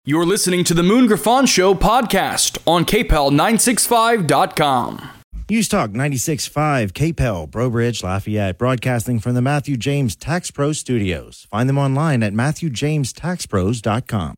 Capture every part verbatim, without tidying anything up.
You're listening to the Moon Griffon Show podcast on K P E L nine sixty-five dot com. News Talk ninety-six point five, K P E L, Breaux Bridge, Lafayette, broadcasting from the Matthew James Tax Pro Studios. Find them online at matthew james tax pros dot com.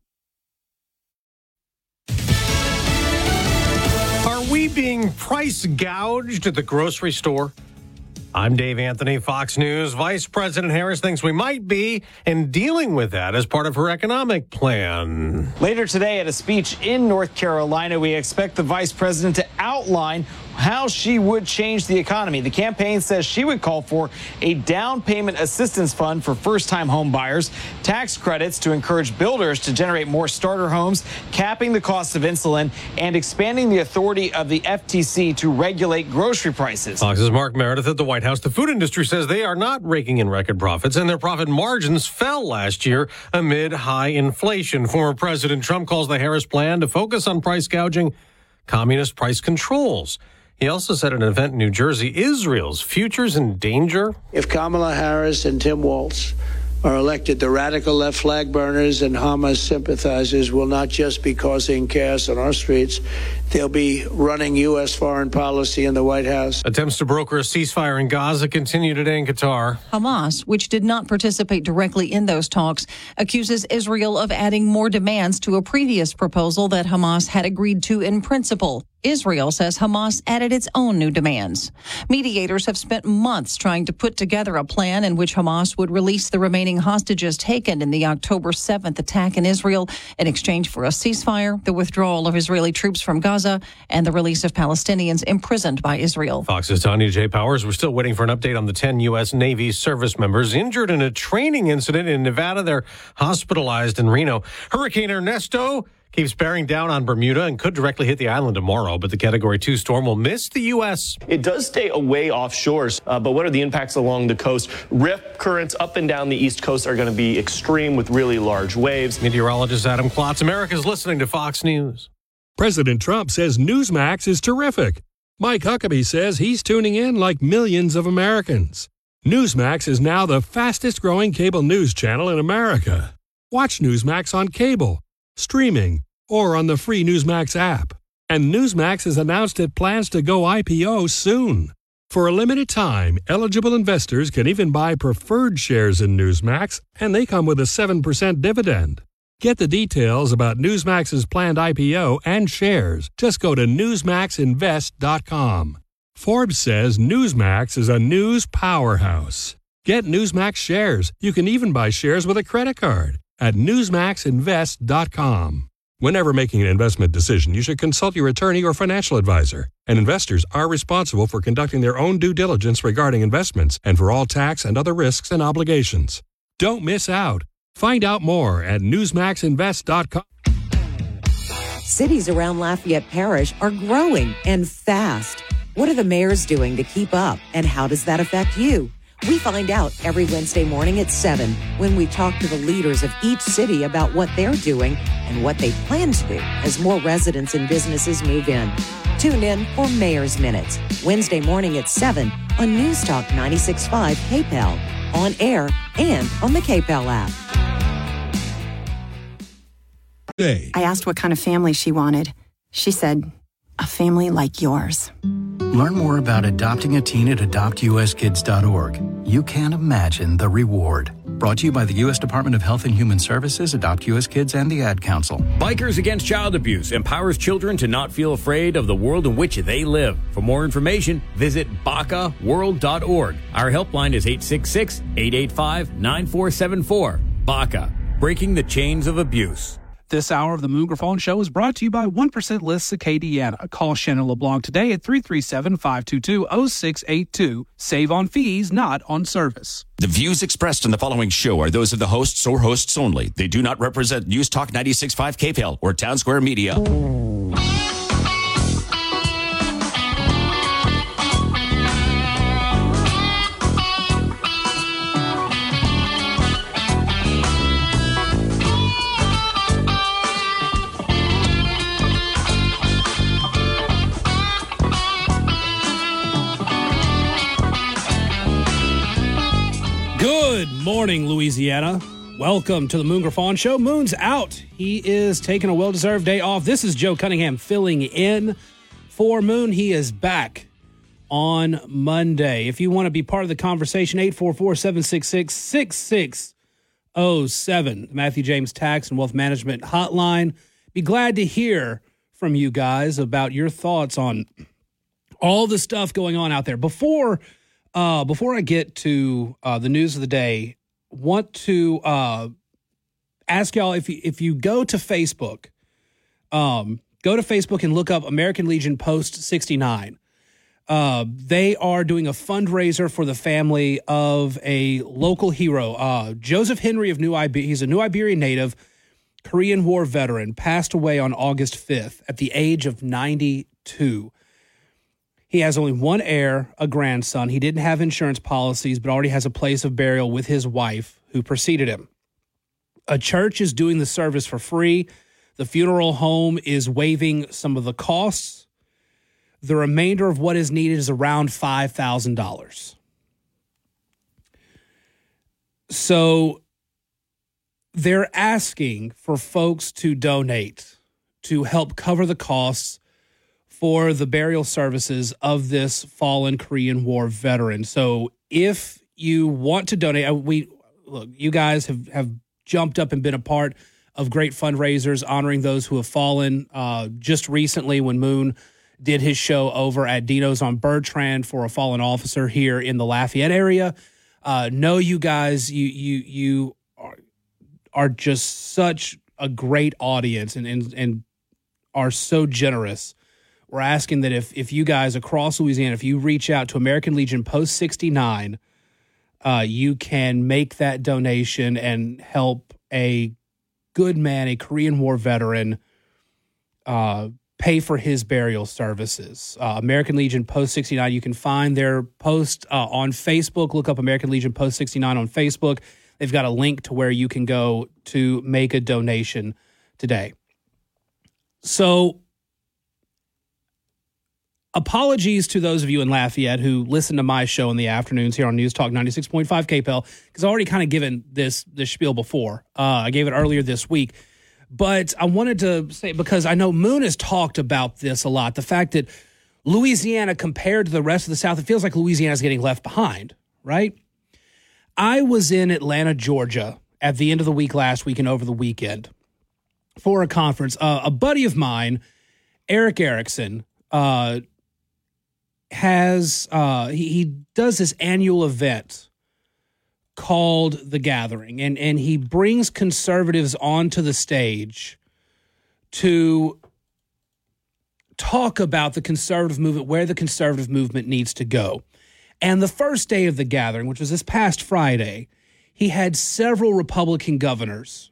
Are we being price gouged at the grocery store? I'm Dave Anthony, Fox News. Vice President Harris thinks we might be, and dealing with that as part of her economic plan. Later today at a speech in North Carolina, we expect the vice president to outline how she would change the economy. The campaign says she would call for a down payment assistance fund for first-time home buyers, tax credits to encourage builders to generate more starter homes, capping the cost of insulin, and expanding the authority of the F T C to regulate grocery prices. Fox's Mark Meredith at the White House. The food industry says they are not raking in record profits, and their profit margins fell last year amid high inflation. Former President Trump calls the Harris plan to focus on price gouging communist price controls. He also said at an event in New Jersey, Israel's future's in danger. If Kamala Harris and Tim Walz are elected, the radical left flag burners and Hamas sympathizers will not just be causing chaos on our streets, they'll be running U S foreign policy in the White House. Attempts to broker a ceasefire in Gaza continue today in Qatar. Hamas, which did not participate directly in those talks, accuses Israel of adding more demands to a previous proposal that Hamas had agreed to in principle. Israel says Hamas added its own new demands. Mediators have spent months trying to put together a plan in which Hamas would release the remaining hostages taken in the October seventh attack in Israel in exchange for a ceasefire, the withdrawal of Israeli troops from Gaza, and the release of Palestinians imprisoned by Israel. Fox's Tanya J. Powers. We're still waiting for an update on the ten U S. Navy service members injured in a training incident in Nevada. They're hospitalized in Reno. Hurricane Ernesto keeps bearing down on Bermuda and could directly hit the island tomorrow, but the Category two storm will miss the U S. It does stay away offshore, uh, but what are the impacts along the coast? Rip currents up and down the East Coast are going to be extreme with really large waves. Meteorologist Adam Klotz. America's listening to Fox News. President Trump says Newsmax is terrific. Mike Huckabee says he's tuning in like millions of Americans. Newsmax is now the fastest-growing cable news channel in America. Watch Newsmax on cable, streaming, or on the free Newsmax app. And Newsmax has announced it plans to go I P O soon. For a limited time, eligible investors can even buy preferred shares in Newsmax, and they come with a seven percent dividend. Get the details about Newsmax's planned I P O and shares. Just go to newsmax invest dot com. Forbes says Newsmax is a news powerhouse. Get Newsmax shares. You can even buy shares with a credit card at newsmax invest dot com. Whenever making an investment decision, you should consult your attorney or financial advisor. And investors are responsible for conducting their own due diligence regarding investments and for all tax and other risks and obligations. Don't miss out. Find out more at newsmax invest dot com. Cities around Lafayette Parish are growing and fast. What are the mayors doing to keep up, and how does that affect you? We find out every Wednesday morning at seven when we talk to the leaders of each city about what they're doing and what they plan to do as more residents and businesses move in. Tune in for Mayor's Minutes, Wednesday morning at seven on News Talk ninety-six point five K P E L, on air and on the K P E L app. I asked what kind of family she wanted. She said, a family like yours. Learn more about adopting a teen at adopt u s kids dot org. You can't imagine the reward. Brought to you by the U S Department of Health and Human Services, Adopt U S Kids, and the Ad Council. Bikers Against Child Abuse empowers children to not feel afraid of the world in which they live. For more information, visit B A C A world dot org. Our helpline is eight six six, eight eight five, nine four seven four. B A C A, breaking the chains of abuse. This hour of the Moon Griffon Show is brought to you by one percent Lists Acadiana. Call Shannon LeBlanc today at three three seven, five two two, zero six eight two. Save on fees, not on service. The views expressed in the following show are those of the hosts or hosts only. They do not represent News Talk ninety-six point five K P E L or Town Square Media. Good morning, Louisiana. Welcome to the Moon Griffon Show. Moon's out. He is taking a well-deserved day off. This is Joe Cunningham filling in for Moon. He is back on Monday. If you want to be part of the conversation, eight four four, seven six six, six six zero seven, the Matthew James Tax and Wealth Management Hotline. Be glad to hear from you guys about your thoughts on all the stuff going on out there. Before, uh, before I get to uh, the news of the day, want to uh, ask y'all if you, if you go to Facebook, um, go to Facebook and look up American Legion Post sixty-nine. Uh, they are doing a fundraiser for the family of a local hero, uh, Joseph Henry of New Iberia. He's a New Iberia native, Korean War veteran, passed away on August fifth at the age of ninety-two. He has only one heir, a grandson. He didn't have insurance policies, but already has a place of burial with his wife, who preceded him. A church is doing the service for free. The funeral home is waiving some of the costs. The remainder of what is needed is around five thousand dollars. So they're asking for folks to donate to help cover the costs for the burial services of this fallen Korean War veteran. So if you want to donate, we look, you guys have, have jumped up and been a part of great fundraisers honoring those who have fallen. Uh, just recently when Moon did his show over at Dino's on Bertrand for a fallen officer here in the Lafayette area. Uh, know you guys, you you you are, are just such a great audience and, and, and are so generous. We're asking that if if you guys across Louisiana, if you reach out to American Legion Post sixty-nine, uh, you can make that donation and help a good man, a Korean War veteran, uh, pay for his burial services. Uh, American Legion Post sixty-nine, you can find their post uh, on Facebook. Look up American Legion Post sixty-nine on Facebook. They've got a link to where you can go to make a donation today. So, apologies to those of you in Lafayette who listen to my show in the afternoons here on News Talk ninety-six point five K P L, because I've already kind of given this, this spiel before. Uh, I gave it earlier this week. But I wanted to say, because I know Moon has talked about this a lot, the fact that Louisiana, compared to the rest of the South, it feels like Louisiana is getting left behind, right? I was in Atlanta, Georgia at the end of the week last week and over the weekend for a conference. Uh, a buddy of mine, Eric Erickson, uh, has uh, he, he does this annual event called The Gathering, and, and he brings conservatives onto the stage to talk about the conservative movement, where the conservative movement needs to go. And the first day of The Gathering, which was this past Friday, he had several Republican governors,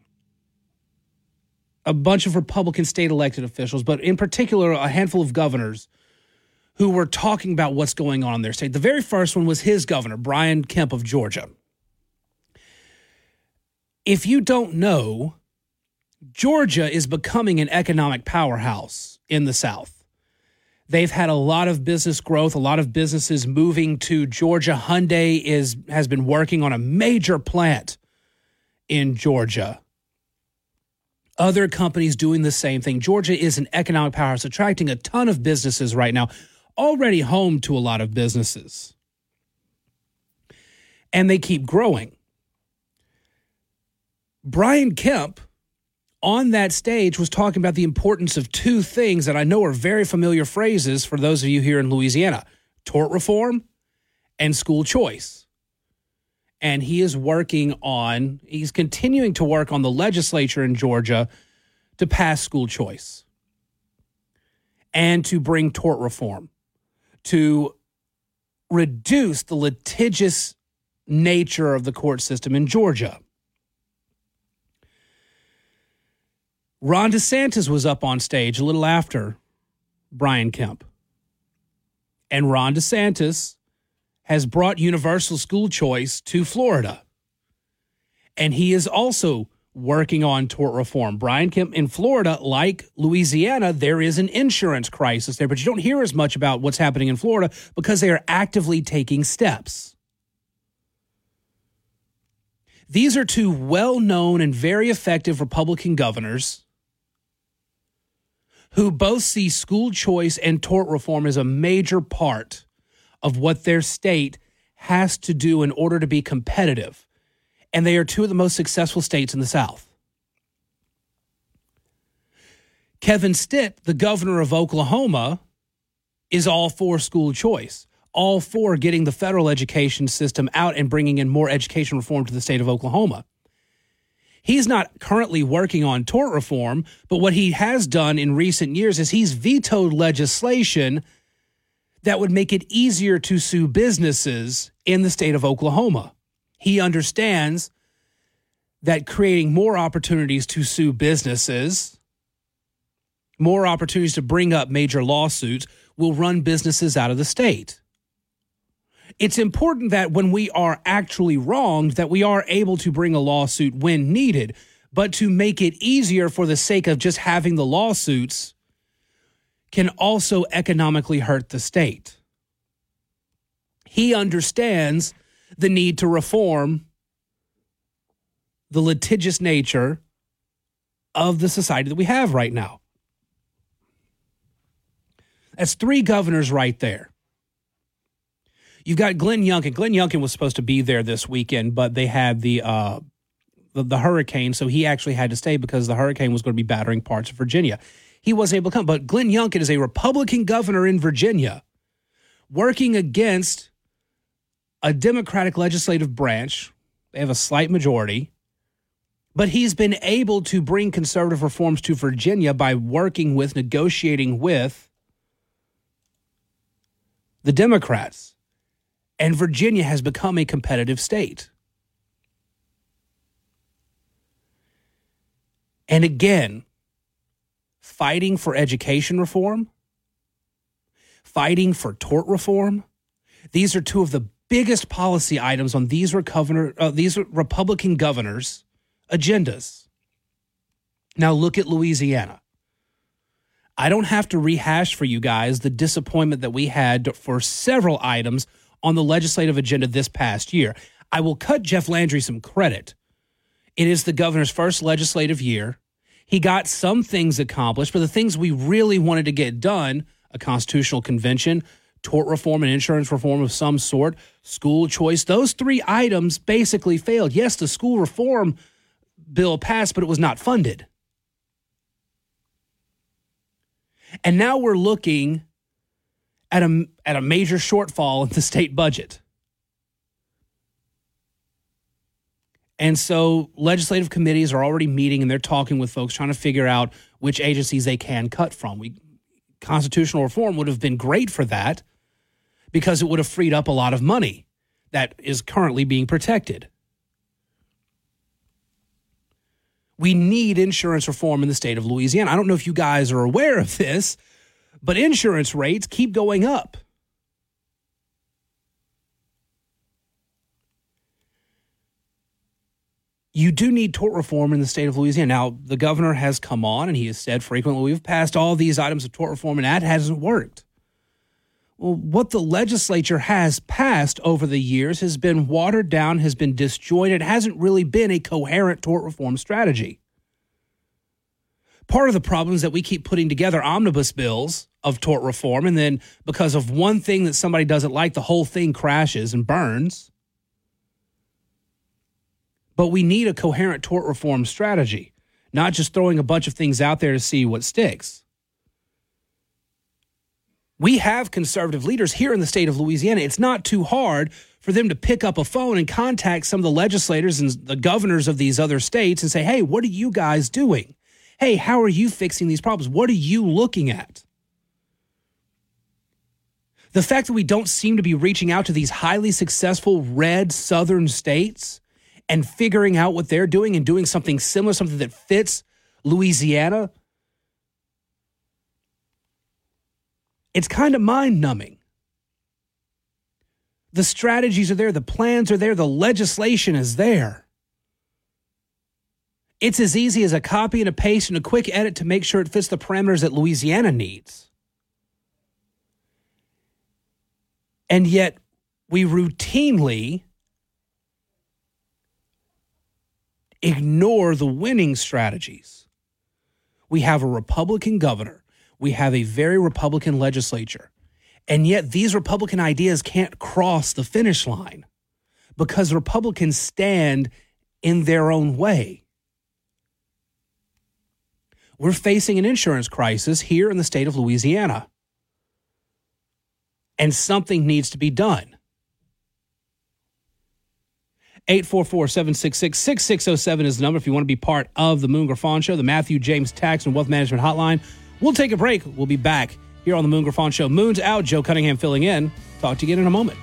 a bunch of Republican state elected officials, but in particular, a handful of governors who were talking about what's going on in their state. The very first one was his governor, Brian Kemp of Georgia. If you don't know, Georgia is becoming an economic powerhouse in the South. They've had a lot of business growth, a lot of businesses moving to Georgia. Hyundai is has been working on a major plant in Georgia. Other companies doing the same thing. Georgia is an economic powerhouse, attracting a ton of businesses right now, already home to a lot of businesses. And they keep growing. Brian Kemp, on that stage, was talking about the importance of two things that I know are very familiar phrases for those of you here in Louisiana: tort reform and school choice. And he is working on, he's continuing to work on the legislature in Georgia to pass school choice and to bring tort reform, to reduce the litigious nature of the court system in Georgia. Ron DeSantis was up on stage a little after Brian Kemp. And Ron DeSantis has brought universal school choice to Florida. And he is also working on tort reform. Brian Kemp in Florida, like Louisiana, there is an insurance crisis there, but you don't hear as much about what's happening in Florida because they are actively taking steps. These are two well-known and very effective Republican governors who both see school choice and tort reform as a major part of what their state has to do in order to be competitive. And they are two of the most successful states in the South. Kevin Stitt, the governor of Oklahoma, is all for school choice, all for getting the federal education system out and bringing in more education reform to the state of Oklahoma. He's not currently working on tort reform, but what he has done in recent years is he's vetoed legislation that would make it easier to sue businesses in the state of Oklahoma. He understands that creating more opportunities to sue businesses, more opportunities to bring up major lawsuits, will run businesses out of the state. It's important that when we are actually wronged, that we are able to bring a lawsuit when needed. But to make it easier for the sake of just having the lawsuits can also economically hurt the state. He understands the need to reform the litigious nature of the society that we have right now. That's three governors right there. You've got Glenn Youngkin. Glenn Youngkin was supposed to be there this weekend, but they had the, uh, the the hurricane, so he actually had to stay because the hurricane was going to be battering parts of Virginia. He wasn't able to come, but Glenn Youngkin is a Republican governor in Virginia working against a Democratic legislative branch. They have a slight majority, but he's been able to bring conservative reforms to Virginia by working with, negotiating with the Democrats. And Virginia has become a competitive state. And again, fighting for education reform, fighting for tort reform, these are two of the biggest policy items on these, governor, uh, these Republican governors' agendas. Now look at Louisiana. I don't have to rehash for you guys the disappointment that we had for several items on the legislative agenda this past year. I will cut Jeff Landry some credit. It is the governor's first legislative year. He got some things accomplished, but the things we really wanted to get done, a constitutional convention, tort reform and insurance reform of some sort, school choice, those three items basically failed. Yes, the school reform bill passed, but it was not funded. And now we're looking at a, at a major shortfall in the state budget. And so legislative committees are already meeting and they're talking with folks trying to figure out which agencies they can cut from. We, constitutional reform would have been great for that because it would have freed up a lot of money that is currently being protected. We need insurance reform in the state of Louisiana. I don't know if you guys are aware of this, but insurance rates keep going up. You do need tort reform in the state of Louisiana. Now, the governor has come on and he has said frequently, we've passed all these items of tort reform and that hasn't worked. Well, what the legislature has passed over the years has been watered down, has been disjointed, hasn't really been a coherent tort reform strategy. Part of the problem is that we keep putting together omnibus bills of tort reform, and then because of one thing that somebody doesn't like, the whole thing crashes and burns. But we need a coherent tort reform strategy, not just throwing a bunch of things out there to see what sticks. We have conservative leaders here in the state of Louisiana. It's not too hard for them to pick up a phone and contact some of the legislators and the governors of these other states and say, hey, what are you guys doing? Hey, how are you fixing these problems? What are you looking at? The fact that we don't seem to be reaching out to these highly successful red southern states and figuring out what they're doing and doing something similar, something that fits Louisiana, it's kind of mind-numbing. The strategies are there, the plans are there, the legislation is there. It's as easy as a copy and a paste and a quick edit to make sure it fits the parameters that Louisiana needs. And yet we routinely ignore the winning strategies. We have a Republican governor. We have a very Republican legislature. And yet these Republican ideas can't cross the finish line because Republicans stand in their own way. We're facing an insurance crisis here in the state of Louisiana. And something needs to be done. eight four four, seven six six, six six zero seven is the number if you want to be part of the Moon Griffon Show, the Matthew James Tax and Wealth Management Hotline. We'll take a break. We'll be back here on the Moon Griffon Show. Moon's out. Joe Cunningham filling in. Talk to you again in a moment.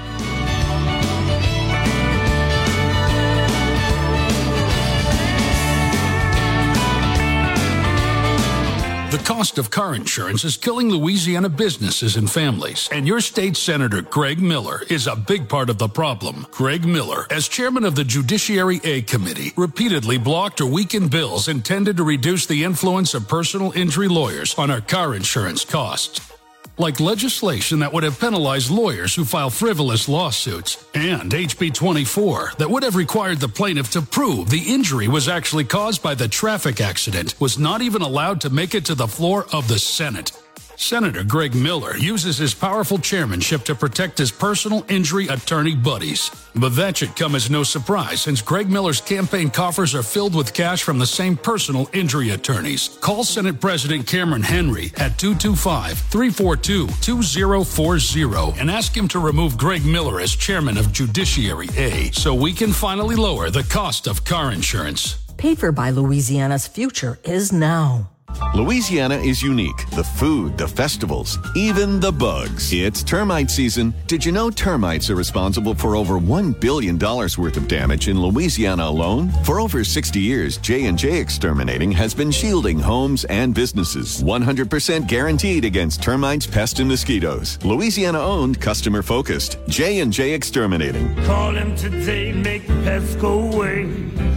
The cost of car insurance is killing Louisiana businesses and families, and your state Senator Greg Miller is a big part of the problem. Greg Miller, as chairman of the Judiciary A Committee, repeatedly blocked or weakened bills intended to reduce the influence of personal injury lawyers on our car insurance costs, like legislation that would have penalized lawyers who file frivolous lawsuits, and H B twenty-four that would have required the plaintiff to prove the injury was actually caused by the traffic accident, was not even allowed to make it to the floor of the Senate. Senator Greg Miller uses his powerful chairmanship to protect his personal injury attorney buddies. But that should come as no surprise, since Greg Miller's campaign coffers are filled with cash from the same personal injury attorneys. Call Senate President Cameron Henry at two two five, three four two, two zero four zero and ask him to remove Greg Miller as chairman of Judiciary A so we can finally lower the cost of car insurance. Paid for by Louisiana's future is now. Louisiana is unique. The food, the festivals, even the bugs. It's termite season. Did you know termites are responsible for over one billion dollars worth of damage in Louisiana alone? For over sixty years, J and J Exterminating has been shielding homes and businesses. one hundred percent guaranteed against termites, pests, and mosquitoes. Louisiana-owned, customer-focused. J and J Exterminating. Call him today, make the pests go away.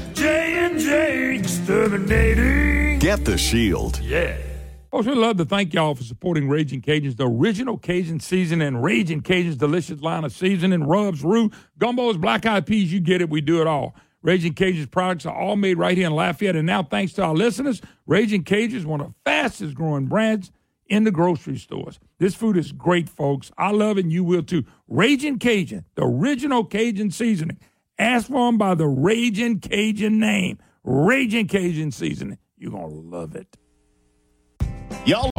J and J Exterminating. Get the shield. Yeah. Folks, we'd love to thank y'all for supporting Raging Cajuns, the original Cajun season and Raging Cajun's delicious line of seasoning, rubs, roux, gumbos, black-eyed peas. You get it. We do it all. Raging Cajun's products are all made right here in Lafayette. And now, thanks to our listeners, Raging Cajun is one of the fastest-growing brands in the grocery stores. This food is great, folks. I love it, and you will too. Raging Cajun, the original Cajun seasoning. Ask for them by the Raging Cajun name. Raging Cajun seasoning. You're going to love it. Y'all.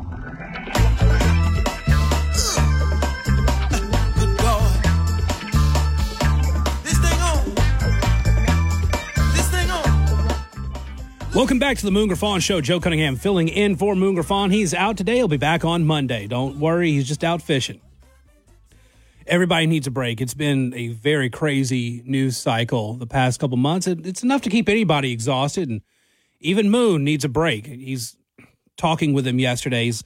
Welcome back to the Moon Griffon Show. Joe Cunningham filling in for Moon Griffon. He's out today. He'll be back on Monday. Don't worry. He's just out fishing. Everybody needs a break. It's been a very crazy news cycle the past couple months. It's enough to keep anybody exhausted, and even Moon needs a break. He's talking with him yesterday. He's,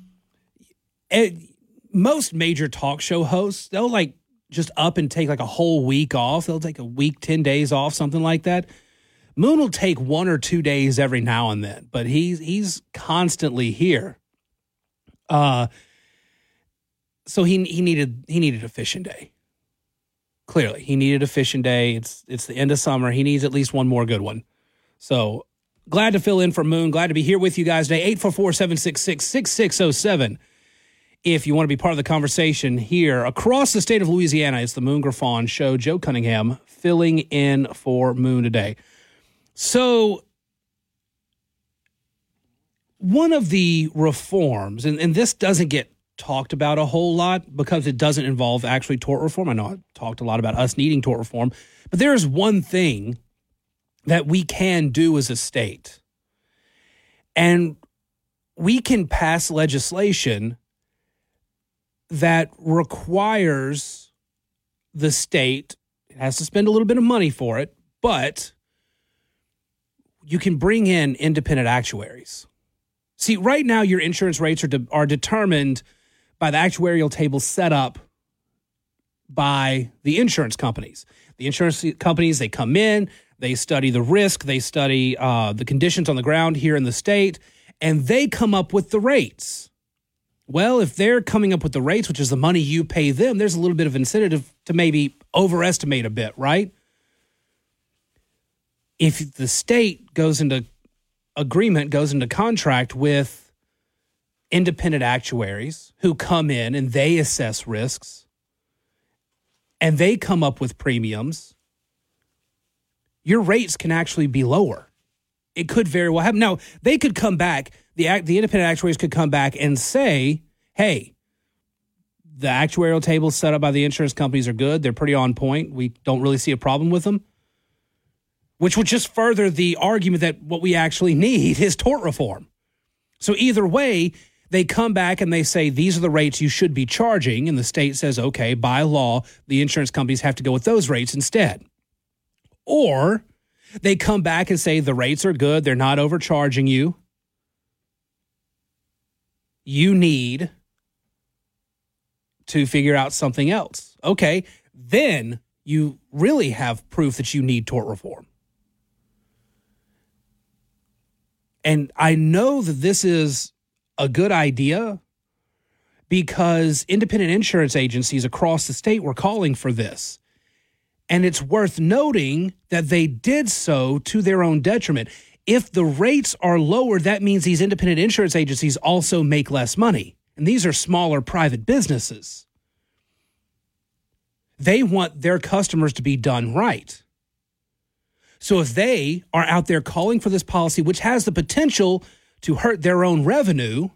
most major talk show hosts, they'll like just up and take like a whole week off. They'll take a week, ten days off, something like that. Moon will take one or two days every now and then, but he's he's constantly here. Uh, so he he needed he needed a fishing day. Clearly, he needed a fishing day. It's it's the end of summer. He needs at least one more good one. So glad to fill in for Moon. Glad to be here with you guys today. eight four four, seven six six, six six zero seven. If you want to be part of the conversation here across the state of Louisiana, it's the Moon Griffon Show. Joe Cunningham filling in for Moon today. So one of the reforms, and, and this doesn't get talked about a whole lot because it doesn't involve actually tort reform. I know I've talked a lot about us needing tort reform, but there is one thing that we can do as a state. And we can pass legislation that requires the state, it has to spend a little bit of money for it, but you can bring in independent actuaries. See, right now your insurance rates are de- are determined by the actuarial table set up by the insurance companies. The insurance companies, they come in, they study the risk, they study uh, the conditions on the ground here in the state, and they come up with the rates. Well, if they're coming up with the rates, which is the money you pay them, there's a little bit of incentive to maybe overestimate a bit, right? if the state goes into agreement, goes into contract with independent actuaries who come in and they assess risks and they come up with premiums, your rates can actually be lower. It could very well happen. Now, they could come back, the the independent actuaries could come back and say, hey, the actuarial tables set up by the insurance companies are good. They're pretty on point. We don't really see a problem with them. Which would just further the argument that what we actually need is tort reform. So either way, they come back and they say, these are the rates you should be charging. And the state says, okay, by law, the insurance companies have to go with those rates instead. Or they come back and say, the rates are good. They're not overcharging you. You need to figure out something else. Okay, then you really have proof that you need tort reform. And I know that this is a good idea because independent insurance agencies across the state were calling for this. And it's worth noting that they did so to their own detriment. If the rates are lower, that means these independent insurance agencies also make less money. And these are smaller private businesses. They want their customers to be done right. So if they are out there calling for this policy, which has the potential to hurt their own revenue,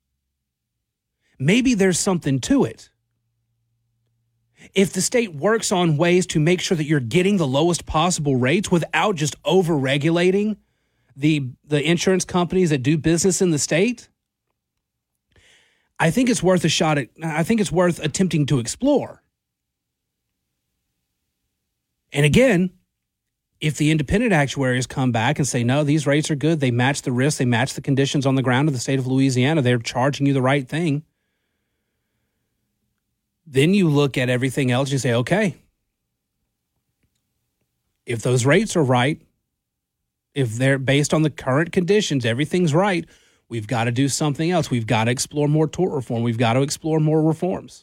maybe there's something to it. If the state works on ways to make sure that you're getting the lowest possible rates without just over-regulating the, the insurance companies that do business in the state, I think it's worth a shot at, I think it's worth attempting to explore. And again, if the independent actuaries come back and say, no, these rates are good, they match the risk, they match the conditions on the ground of the state of Louisiana, they're charging you the right thing, then you look at everything else and you say, okay, if those rates are right, if they're based on the current conditions, everything's right, we've got to do something else. We've got to explore more tort reform. We've got to explore more reforms.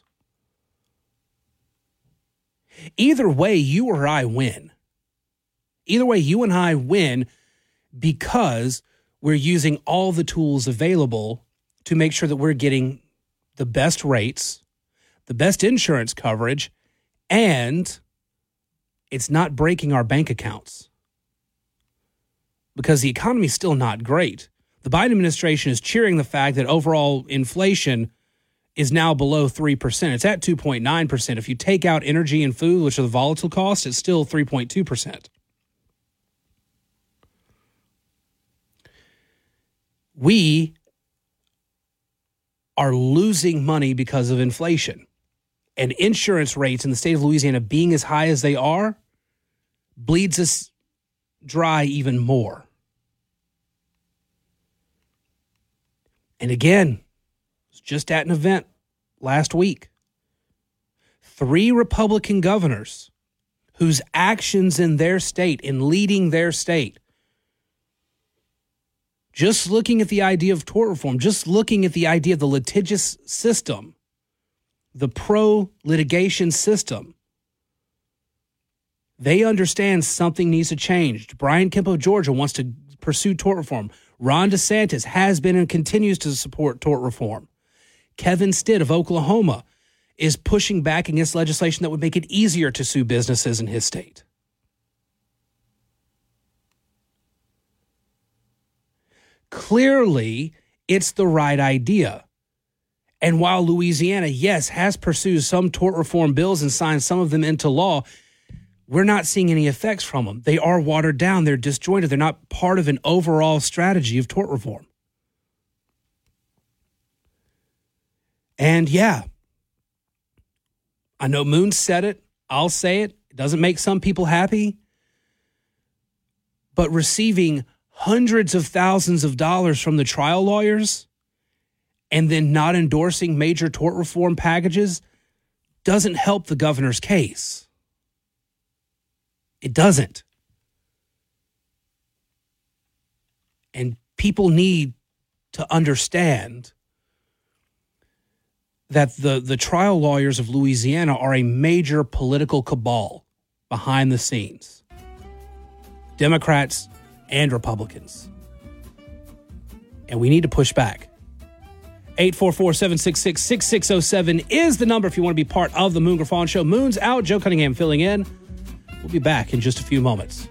Either way, you or I win. Either way, you and I win because we're using all the tools available to make sure that we're getting the best rates, the best insurance coverage, and it's not breaking our bank accounts. Because the economy is still not great. The Biden administration is cheering the fact that overall inflation is now below three percent. It's at two point nine percent. If you take out energy and food, which are the volatile costs, it's still three point two percent. We are losing money because of inflation. And insurance rates in the state of Louisiana being as high as they are bleeds us dry even more. And again, I was just at an event last week. Three Republican governors whose actions in their state, in leading their state, just looking at the idea of tort reform, just looking at the idea of the litigious system, the pro-litigation system, they understand something needs to change. Brian Kemp of Georgia wants to pursue tort reform. Ron DeSantis has been and continues to support tort reform. Kevin Stitt of Oklahoma is pushing back against legislation that would make it easier to sue businesses in his state. Clearly, it's the right idea. And while Louisiana, yes, has pursued some tort reform bills and signed some of them into law, we're not seeing any effects from them. They are watered down. They're disjointed. They're not part of an overall strategy of tort reform. And yeah, I know Moon said it. I'll say it. It doesn't make some people happy. But receiving hundreds of thousands of dollars from the trial lawyers and then not endorsing major tort reform packages doesn't help the governor's case. It doesn't. And people need to understand that the, the trial lawyers of Louisiana are a major political cabal behind the scenes. Democrats and Republicans. And we need to push back. eight four four, seven six six, six six zero seven is the number if you want to be part of the Moon Griffon Show. Moon's out. Joe Cunningham filling in. We'll be back in just a few moments.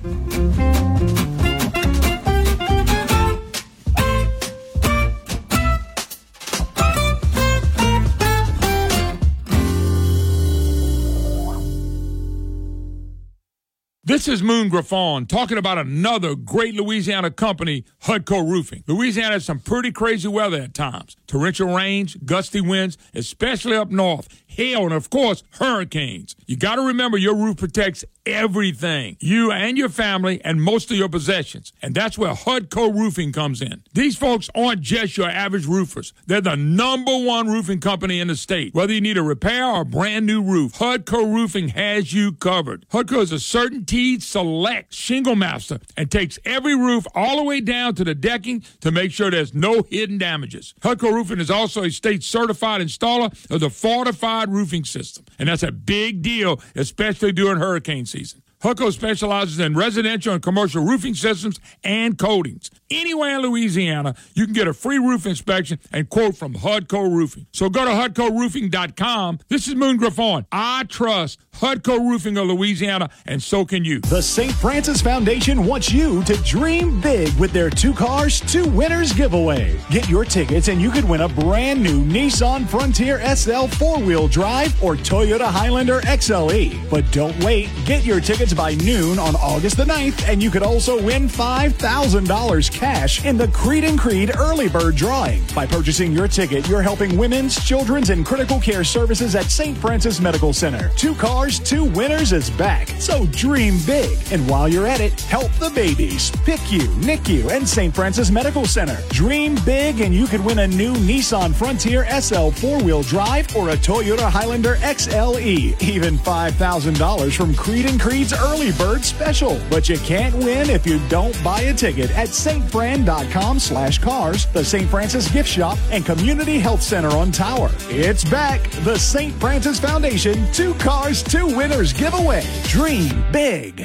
This is Moon Griffon talking about another great Louisiana company, Hudco Roofing. Louisiana has some pretty crazy weather at times. Torrential rains, gusty winds, especially up north. Hail, and of course, hurricanes. You got to remember your roof protects everything. You and your family and most of your possessions. And that's where Hudco Roofing comes in. These folks aren't just your average roofers. They're the number one roofing company in the state. Whether you need a repair or a brand new roof, Hudco Roofing has you covered. Hudco is a CertainTeed Select Shingle Master and takes every roof all the way down to the decking to make sure there's no hidden damages. Hudco Roofing is also a state certified installer of the Fortified Roofing System, and that's a big deal, especially during hurricane season. Hudco specializes in residential and commercial roofing systems and coatings. Anywhere in Louisiana, you can get a free roof inspection and quote from Hudco Roofing. So go to hudco roofing dot com. This is Moon Griffon. I trust Hudco Roofing of Louisiana, and so can you. The Saint Francis Foundation wants you to dream big with their Two Cars, Two Winners giveaway. Get your tickets and you could win a brand new Nissan Frontier S L four-wheel drive or Toyota Highlander X L E. But don't wait. Get your tickets by noon on August the ninth, and you could also win five thousand dollars cash in the Creed and Creed Early Bird Drawing. By purchasing your ticket, you're helping women's, children's, and critical care services at Saint Francis Medical Center. Two Cars, Two Winners is back, so dream big. And while you're at it, help the babies. P I C U, N I C U, and Saint Francis Medical Center. Dream big, and you could win a new Nissan Frontier S L four-wheel drive or a Toyota Highlander X L E. Even five thousand dollars from Creed and Creed's Early Bird Special. But you can't win if you don't buy a ticket at stfran.com slash cars, the Saint Francis Gift Shop, and Community Health Center on Tower. It's back. The Saint Francis Foundation Two Cars, Two Winners giveaway. Dream big.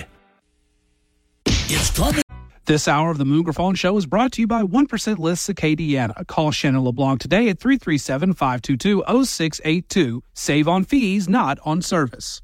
It's trouble. This hour of the Moon Griffon Show is brought to you by one percent Lists Acadiana. Call Shannon LeBlanc today at three three seven, five two two, zero six eight two. Save on fees, not on service.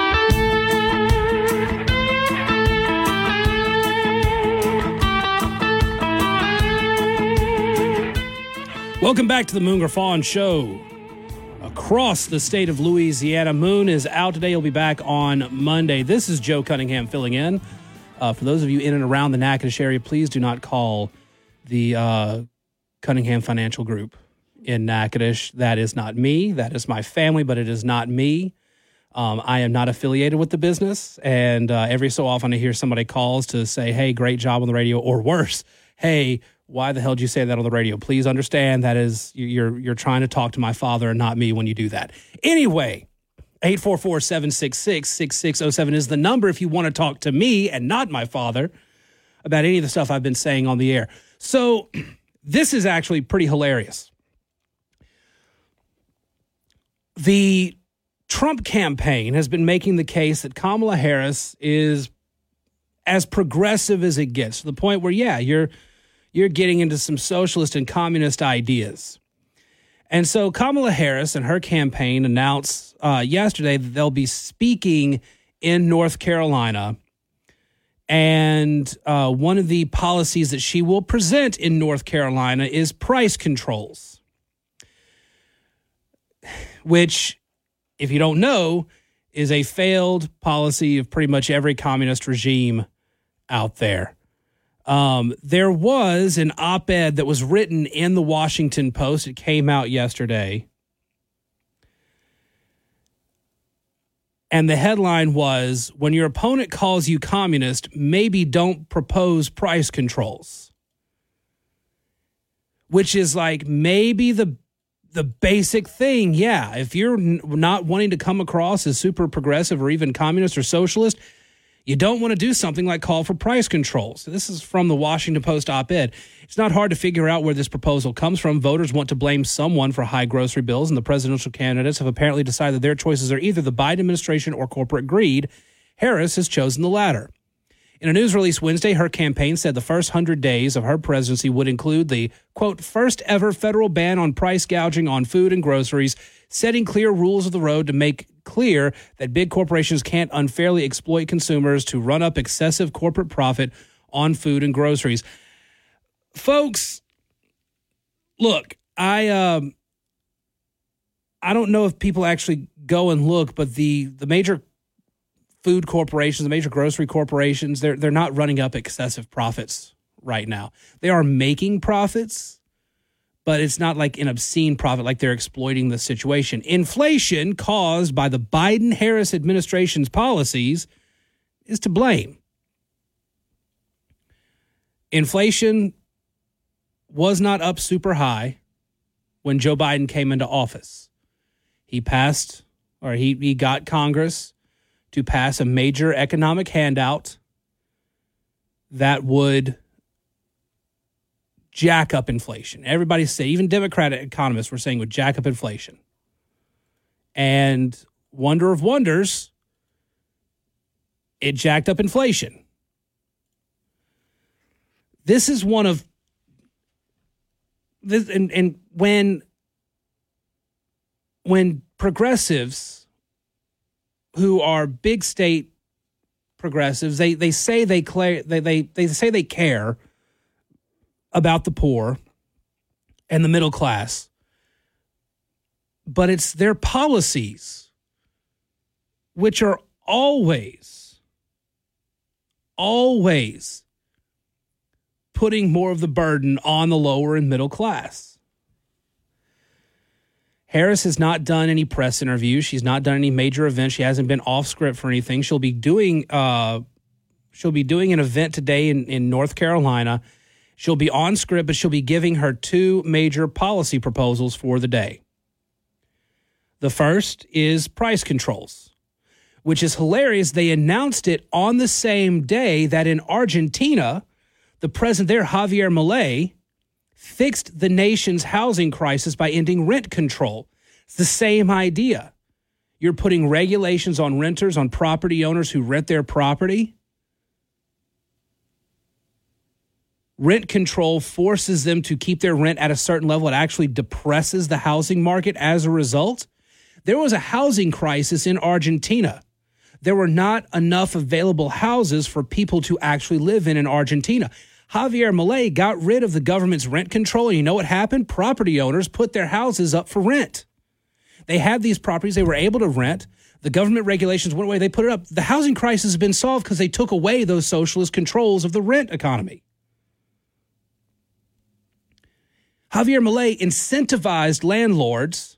Welcome back to the Moon Griffon Show. Across the state of Louisiana, Moon is out today. He'll be back on Monday. This is Joe Cunningham filling in. Uh, for those of you in and around the Natchitoches area, please do not call the uh, Cunningham Financial Group in Natchitoches. That is not me. That is my family, but it is not me. Um, I am not affiliated with the business, and uh, every so often I hear somebody calls to say, hey, great job on the radio, or worse, hey, why the hell did you say that on the radio? Please understand that is you're you're trying to talk to my father and not me when you do that. Anyway, eight four four, seven six six, six six zero seven is the number if you want to talk to me and not my father about any of the stuff I've been saying on the air. So this is actually pretty hilarious. The Trump campaign has been making the case that Kamala Harris is as progressive as it gets, to the point where, yeah, you're you're getting into some socialist and communist ideas. And so Kamala Harris and her campaign announced uh, yesterday that they'll be speaking in North Carolina. And uh, one of the policies that she will present in North Carolina is price controls, which, if you don't know, is a failed policy of pretty much every communist regime out there. Um, there was an op-ed that was written in the Washington Post. It came out yesterday. And the headline was, when your opponent calls you communist, maybe don't propose price controls. Which is like maybe the the basic thing. Yeah, if you're n- not wanting to come across as super progressive or even communist or socialist, you don't want to do something like call for price controls. This is from the Washington Post op-ed. It's not hard to figure out where this proposal comes from. Voters want to blame someone for high grocery bills, and the presidential candidates have apparently decided that their choices are either the Biden administration or corporate greed. Harris has chosen the latter. In a news release Wednesday, her campaign said the first one hundred days of her presidency would include the, quote, first ever federal ban on price gouging on food and groceries, setting clear rules of the road to make clear that big corporations can't unfairly exploit consumers to run up excessive corporate profit on food and groceries. Folks, look, I um, I don't know if people actually go and look, but the, the major food corporations, the major grocery corporations, they're they're not running up excessive profits right now. They are making profits, but it's not like an obscene profit, like they're exploiting the situation. Inflation caused by the Biden-Harris administration's policies is to blame. Inflation was not up super high when Joe Biden came into office. He passed, or he, he got Congress to pass a major economic handout that would jack up inflation. Everybody said, even Democratic economists were saying would jack up inflation. And wonder of wonders, it jacked up inflation. This is one of this, and, and when when progressives who are big state progressives, they they say they they they they say they care about the poor and the middle class, but it's their policies which are always, always putting more of the burden on the lower and middle class. Harris has not done any press interviews. She's not done any major events. She hasn't been off script for anything. She'll be doing uh, she'll be doing an event today in, in North Carolina. She'll be on script, but she'll be giving her two major policy proposals for the day. The first is price controls, which is hilarious. They announced it on the same day that in Argentina, the president there, Javier Milei, fixed the nation's housing crisis by ending rent control. It's the same idea. You're putting regulations on renters, on property owners who rent their property. Rent control forces them to keep their rent at a certain level. It actually depresses the housing market as a result. There was a housing crisis in Argentina. There were not enough available houses for people to actually live in in Argentina. Javier Milei got rid of the government's rent control, and you know what happened? Property owners put their houses up for rent. They had these properties they were able to rent. The government regulations went away. They put it up. The housing crisis has been solved because they took away those socialist controls of the rent economy. Javier Milei incentivized landlords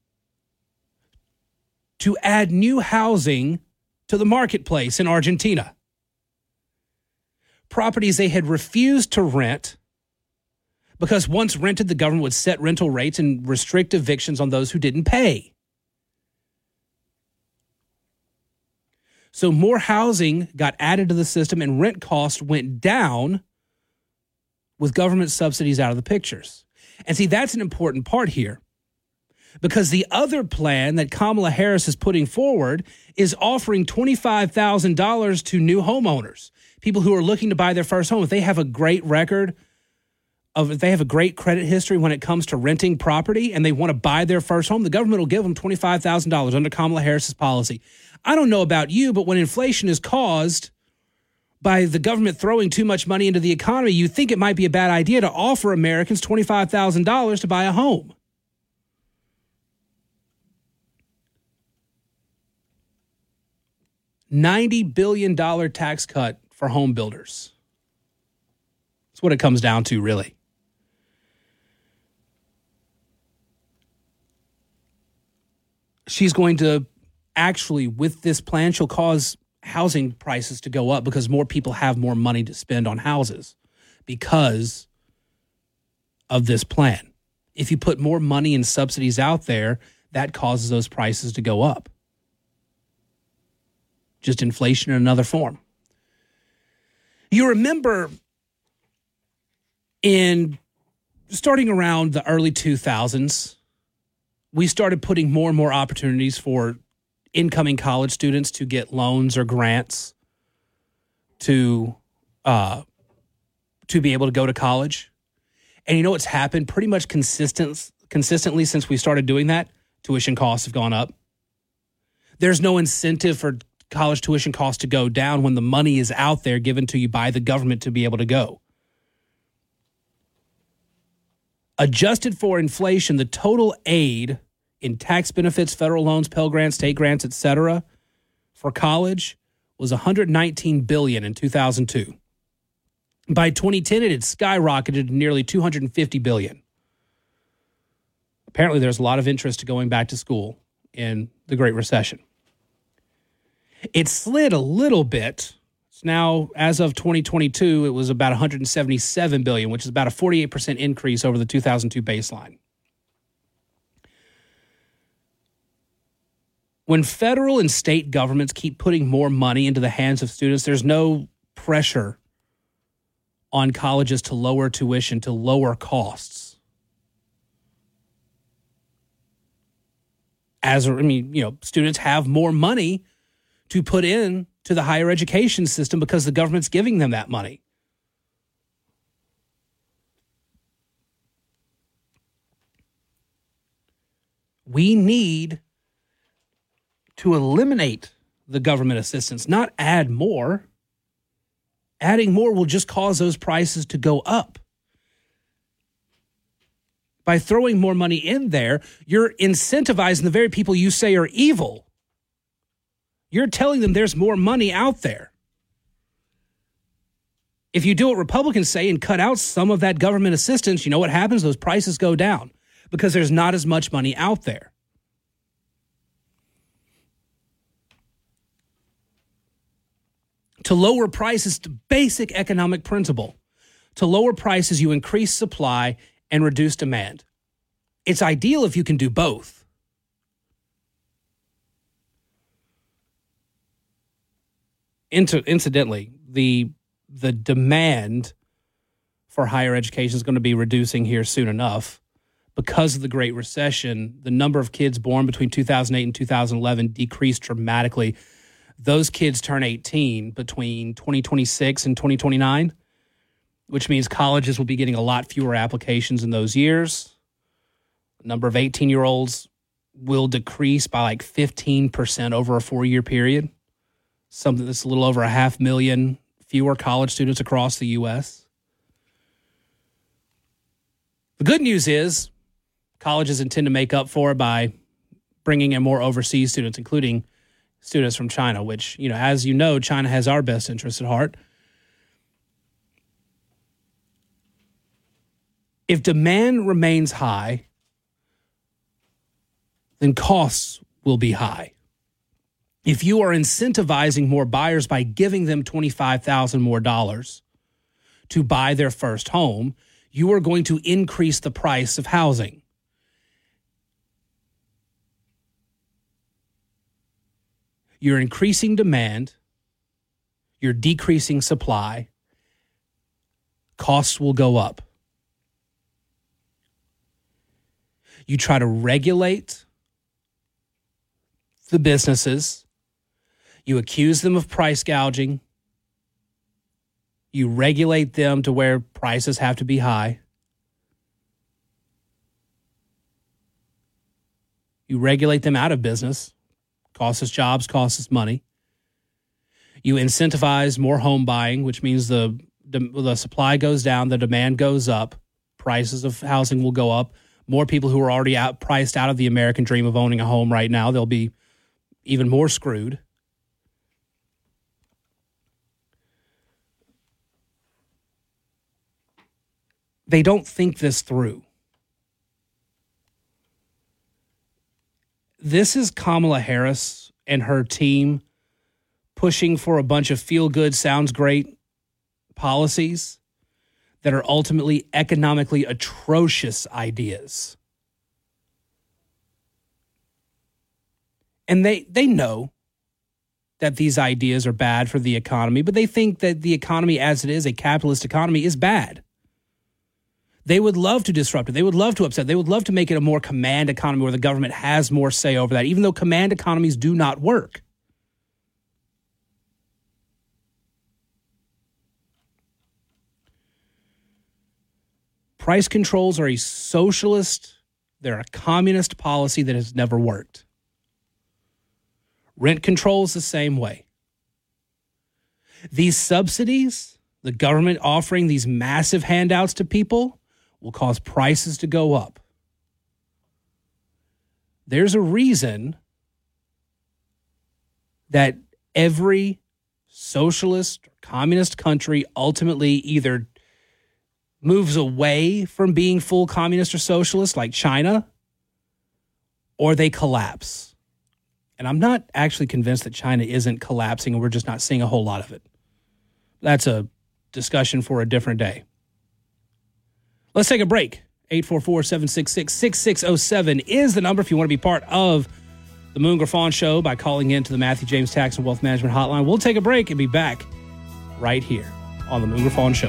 to add new housing to the marketplace in Argentina. Properties they had refused to rent because once rented, the government would set rental rates and restrict evictions on those who didn't pay. So more housing got added to the system and rent costs went down with government subsidies out of the pictures. And see, that's an important part here because the other plan that Kamala Harris is putting forward is offering twenty-five thousand dollars to new homeowners, people who are looking to buy their first home. If they have a great record of, if they have a great credit history when it comes to renting property and they want to buy their first home, the government will give them twenty-five thousand dollars under Kamala Harris's policy. I don't know about you, but when inflation is caused by the government throwing too much money into the economy, you think it might be a bad idea to offer Americans twenty-five thousand dollars to buy a home. ninety billion dollars tax cut for home builders. That's what it comes down to, really. She's going to actually, with this plan, she'll cause housing prices to go up because more people have more money to spend on houses because of this plan. If you put more money and subsidies out there, that causes those prices to go up. Just inflation in another form. You remember in starting around the early two thousands, we started putting more and more opportunities for incoming college students to get loans or grants to uh, to be able to go to college. And you know what's happened pretty much consistent, consistently since we started doing that? Tuition costs have gone up. There's no incentive for college tuition costs to go down when the money is out there given to you by the government to be able to go. Adjusted for inflation, the total aid in tax benefits, federal loans, Pell Grants, state grants, et cetera, for college was one hundred nineteen billion dollars in two thousand two. By twenty ten, it had skyrocketed to nearly two hundred fifty billion dollars. Apparently, there's a lot of interest to going back to school in the Great Recession. It slid a little bit. It's now, as of twenty twenty-two, it was about one hundred seventy-seven billion dollars, which is about a forty-eight percent increase over the two thousand two baseline. When federal and state governments keep putting more money into the hands of students, there's no pressure on colleges to lower tuition, to lower costs. As, I mean, you know, students have more money to put in to the higher education system because the government's giving them that money. We need to eliminate the government assistance, not add more. Adding more will just cause those prices to go up. By throwing more money in there, you're incentivizing the very people you say are evil. You're telling them there's more money out there. If you do what Republicans say and cut out some of that government assistance, you know what happens? Those prices go down because there's not as much money out there. To lower prices, the basic economic principle. To lower prices, you increase supply and reduce demand. It's ideal if you can do both. Inter- incidentally, the the demand for higher education is going to be reducing here soon enough. Because of the Great Recession, the number of kids born between two thousand eight and two thousand eleven decreased dramatically. Those kids turn eighteen between twenty twenty-six and twenty twenty-nine, which means colleges will be getting a lot fewer applications in those years. The number of eighteen-year-olds will decrease by like fifteen percent over a four-year period, something that's a little over a half million fewer college students across the U S. The good news is colleges intend to make up for it by bringing in more overseas students, including students from China, which, you know, as you know, China has our best interests at heart. If demand remains high, then costs will be high. If you are incentivizing more buyers by giving them twenty-five thousand dollars more dollars to buy their first home, you are going to increase the price of housing. You're increasing demand, you're decreasing supply, costs will go up. You try to regulate the businesses, you accuse them of price gouging, you regulate them to where prices have to be high. You regulate them out of business. Costs us jobs, costs us money. You incentivize more home buying, which means the, the the supply goes down, the demand goes up, prices of housing will go up. More people who are already out, priced out of the American dream of owning a home right now, they'll be even more screwed. They don't think this through. This is Kamala Harris and her team pushing for a bunch of feel-good, sounds great policies that are ultimately economically atrocious ideas. And they, they know that these ideas are bad for the economy, but they think that the economy as it is, a capitalist economy, is bad. They would love to disrupt it. They would love to upset. They would love to make it a more command economy where the government has more say over that, even though command economies do not work. Price controls are a socialist, they're a communist policy that has never worked. Rent control is the same way. These subsidies, the government offering these massive handouts to people, will cause prices to go up. There's a reason that every socialist or communist country ultimately either moves away from being full communist or socialist like China, or they collapse. And I'm not actually convinced that China isn't collapsing and we're just not seeing a whole lot of it. That's a discussion for a different day. Let's take a break. eight four four, seven six six, six six zero seven is the number if you want to be part of the Moon Griffon Show by calling in to the Matthew James Tax and Wealth Management Hotline. We'll take a break and be back right here on the Moon Griffon Show.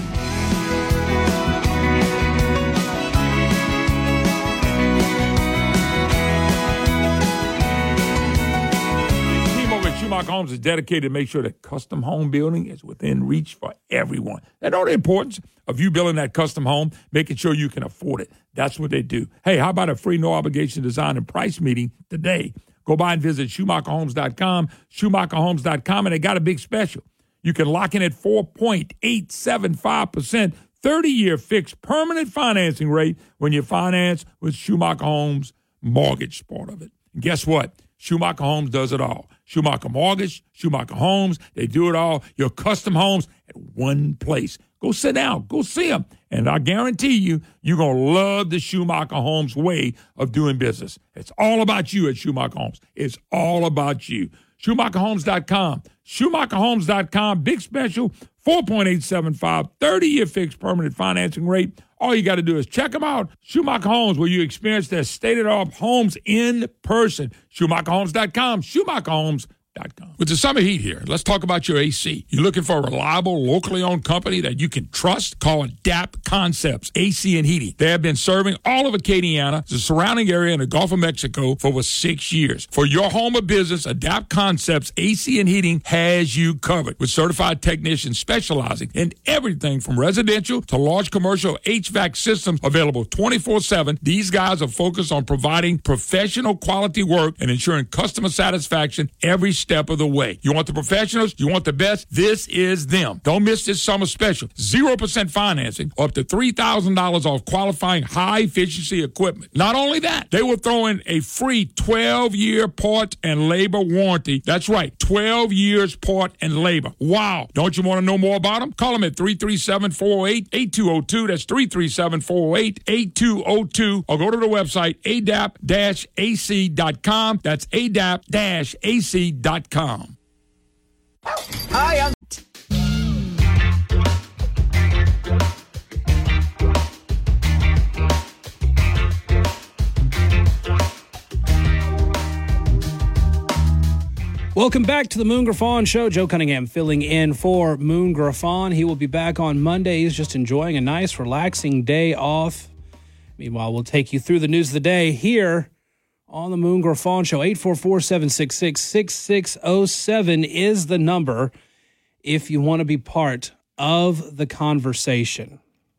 Schumacher Homes is dedicated to make sure that custom home building is within reach for everyone. They know the importance of you building that custom home, making sure you can afford it. That's what they do. Hey, how about a free no-obligation design and price meeting today? Go by and visit Schumacher Homes dot com, Schumacher Homes dot com, and they got a big special. You can lock in at four point eight seven five percent, thirty-year fixed permanent financing rate when you finance with Schumacher Homes mortgage part of it. And guess what? Schumacher Homes does it all. Schumacher Mortgage, Schumacher Homes, they do it all. Your custom homes at one place. Go sit down. Go see them. And I guarantee you, you're going to love the Schumacher Homes way of doing business. It's all about you at Schumacher Homes. It's all about you. Schumacher Homes dot com. Schumacher Homes dot com. Big special, four point eight seven five, thirty-year fixed permanent financing rate. All you got to do is check them out. Schumacher Homes, where you experience their state-of-the-art homes in person. Schumacher Homes dot com. Schumacher Homes dot com. With the summer heat here, let's talk about your A C. You're looking for a reliable, locally owned company that you can trust? Call Adapt Concepts A C and Heating. They have been serving all of Acadiana, the surrounding area, and the Gulf of Mexico for over six years. For your home or business, Adapt Concepts A C and Heating has you covered with certified technicians specializing in everything from residential to large commercial H V A C systems available twenty-four seven. These guys are focused on providing professional quality work and ensuring customer satisfaction every step of the way. You want the professionals? You want the best? This is them. Don't miss this summer special. zero percent financing, up to three thousand dollars off qualifying high-efficiency equipment. Not only that, they will throw in a free twelve-year part and labor warranty. That's right, twelve years part and labor. Wow. Don't you want to know more about them? Call them at three three seven, four oh eight, eight two oh two. That's three three seven, four oh eight, eight two oh two. Or go to the website, A D A P A C dot com. That's A D A P A C dot com. Com. Hi, I'm Welcome back to the Moon Griffon Show. Joe Cunningham filling in for Moon Griffon. He will be back on Monday. He's just enjoying a nice, relaxing day off. Meanwhile, we'll take you through the news of the day here on the Moon Griffon Show. Eight four four, seven six six, six six zero seven is the number if you want to be part of the conversation.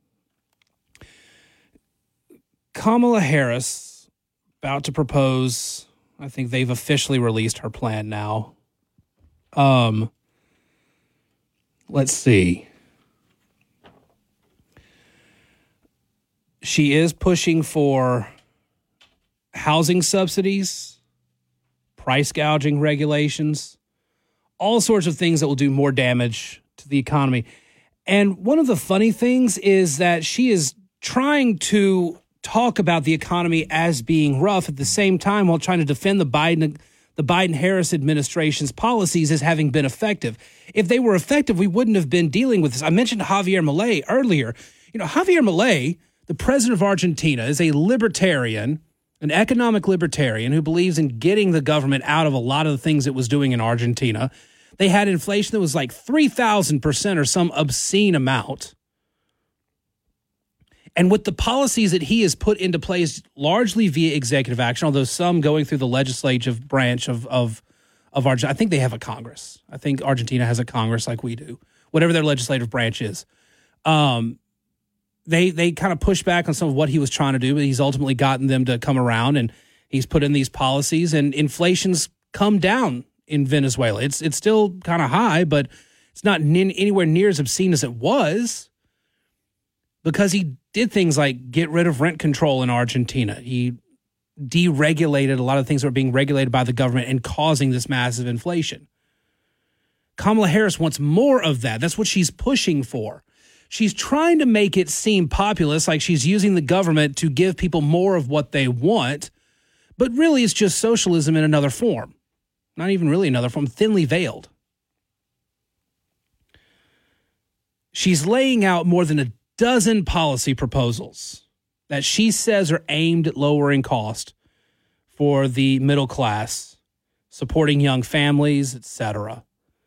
Kamala Harris about to propose. I think they've officially released her plan now. Um, let's see. She is pushing for housing subsidies, price gouging regulations, all sorts of things that will do more damage to the economy. And one of the funny things is that she is trying to talk about the economy as being rough at the same time while trying to defend the Biden the Biden-Harris administration's policies as having been effective. If they were effective, we wouldn't have been dealing with this. I mentioned Javier Milei earlier. You know, Javier Milei, the president of Argentina, is a libertarian, an economic libertarian who believes in getting the government out of a lot of the things it was doing in Argentina. They had inflation that was like three thousand percent or some obscene amount. And with the policies that he has put into place largely via executive action, although some going through the legislative branch of, of, of Argentina, I think they have a Congress. I think Argentina has a Congress like we do, whatever their legislative branch is. Um, they they kind of pushed back on some of what he was trying to do, but he's ultimately gotten them to come around, and he's put in these policies, and inflation's come down in Venezuela. It's it's still kind of high, but it's not n- anywhere near as obscene as it was, because he did things like get rid of rent control in Argentina. He deregulated a lot of things that were being regulated by the government and causing this massive inflation. Kamala Harris wants more of that. That's what she's pushing for. She's trying to make it seem populist, like she's using the government to give people more of what they want, but really it's just socialism in another form. Not even really another form, thinly veiled. She's laying out more than a dozen policy proposals that she says are aimed at lowering cost for the middle class, supporting young families, et cetera.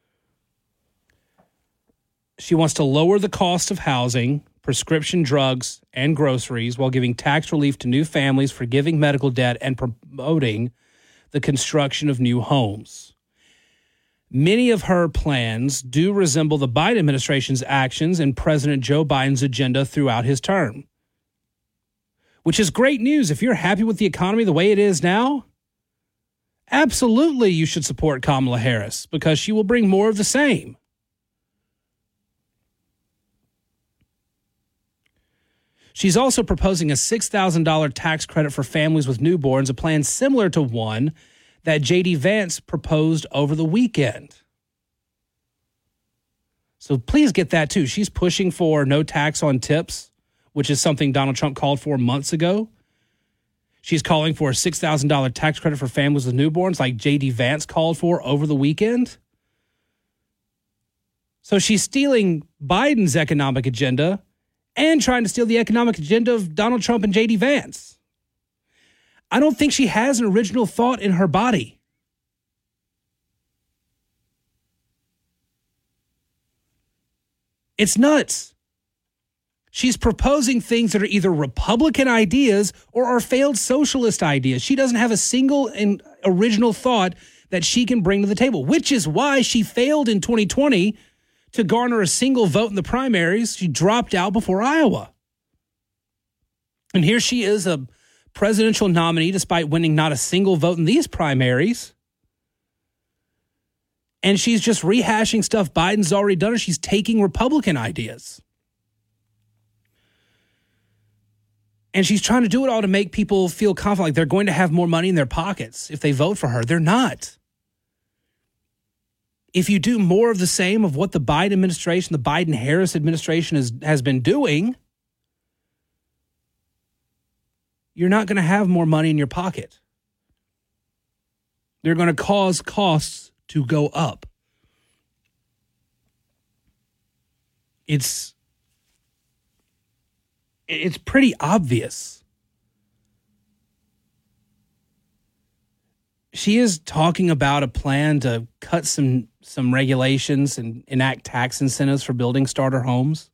She wants to lower the cost of housing, prescription drugs, and groceries while giving tax relief to new families, forgiving medical debt, and promoting the construction of new homes. Many of her plans do resemble the Biden administration's actions and President Joe Biden's agenda throughout his term, which is great news. If you're happy with the economy the way it is now, absolutely you should support Kamala Harris because she will bring more of the same. She's also proposing a six thousand dollars tax credit for families with newborns, a plan similar to one that J D Vance proposed over the weekend. So please get that too. She's pushing for no tax on tips, which is something Donald Trump called for months ago. She's calling for a six thousand dollars tax credit for families with newborns like J D Vance called for over the weekend. So she's stealing Biden's economic agenda and trying to steal the economic agenda of Donald Trump and J D Vance. I don't think she has an original thought in her body. It's nuts. She's proposing things that are either Republican ideas or are failed socialist ideas. She doesn't have a single and original thought that she can bring to the table, which is why she failed in twenty twenty to garner a single vote in the primaries. She dropped out before Iowa. And here she is, a presidential nominee, despite winning not a single vote in these primaries. And she's just rehashing stuff Biden's already done, or she's taking Republican ideas. And she's trying to do it all to make people feel confident, like they're going to have more money in their pockets if they vote for her. They're not. If you do more of the same of what the Biden administration, the Biden-Harris administration has, has been doing, you're not going to have more money in your pocket. They're going to cause costs to go up. It's, it's pretty obvious. She is talking about a plan to cut some some regulations and enact tax incentives for building starter homes.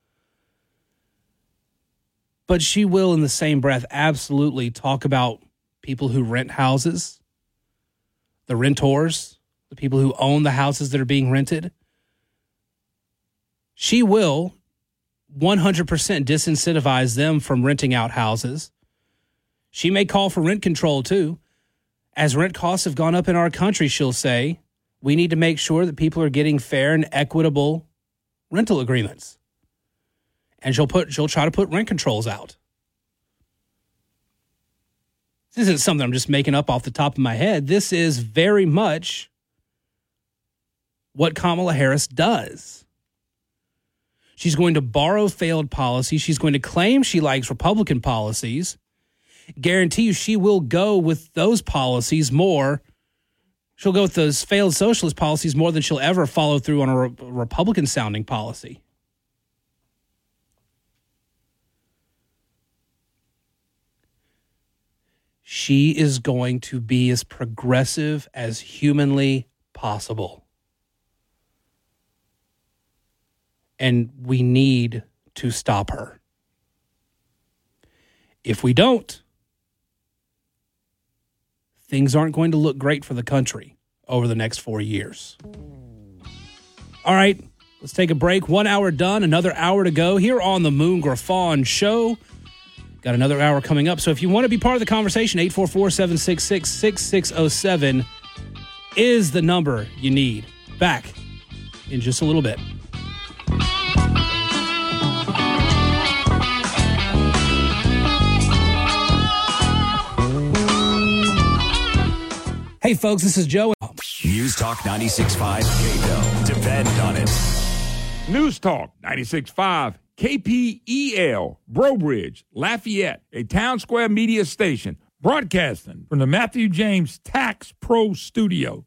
But she will, in the same breath, absolutely talk about people who rent houses, the renters, the people who own the houses that are being rented. She will one hundred percent disincentivize them from renting out houses. She may call for rent control, too. As rent costs have gone up in our country, she'll say, we need to make sure that people are getting fair and equitable rental agreements. And she'll put she'll try to put rent controls out. This isn't something I'm just making up off the top of my head. This is very much what Kamala Harris does. She's going to borrow failed policies. She's going to claim she likes Republican policies. Guarantee you she will go with those policies more. She'll go with those failed socialist policies more than she'll ever follow through on a re- Republican-sounding policy. She is going to be as progressive as humanly possible. And we need to stop her. If we don't, things aren't going to look great for the country over the next four years. All right, Let's take a break. One hour done, another hour to go here on the Moon Griffon Show. Got another hour coming up. So if you want to be part of the conversation, eight four four, seven six six, six six zero seven is the number you need. Back in just a little bit. Hey, folks, this is Joe. News Talk ninety-six point five K P L. Depend on it. News Talk ninety-six point five K P E L, Brobridge, Lafayette, a Town Square media station, broadcasting from the Matthew James Tax Pro Studio.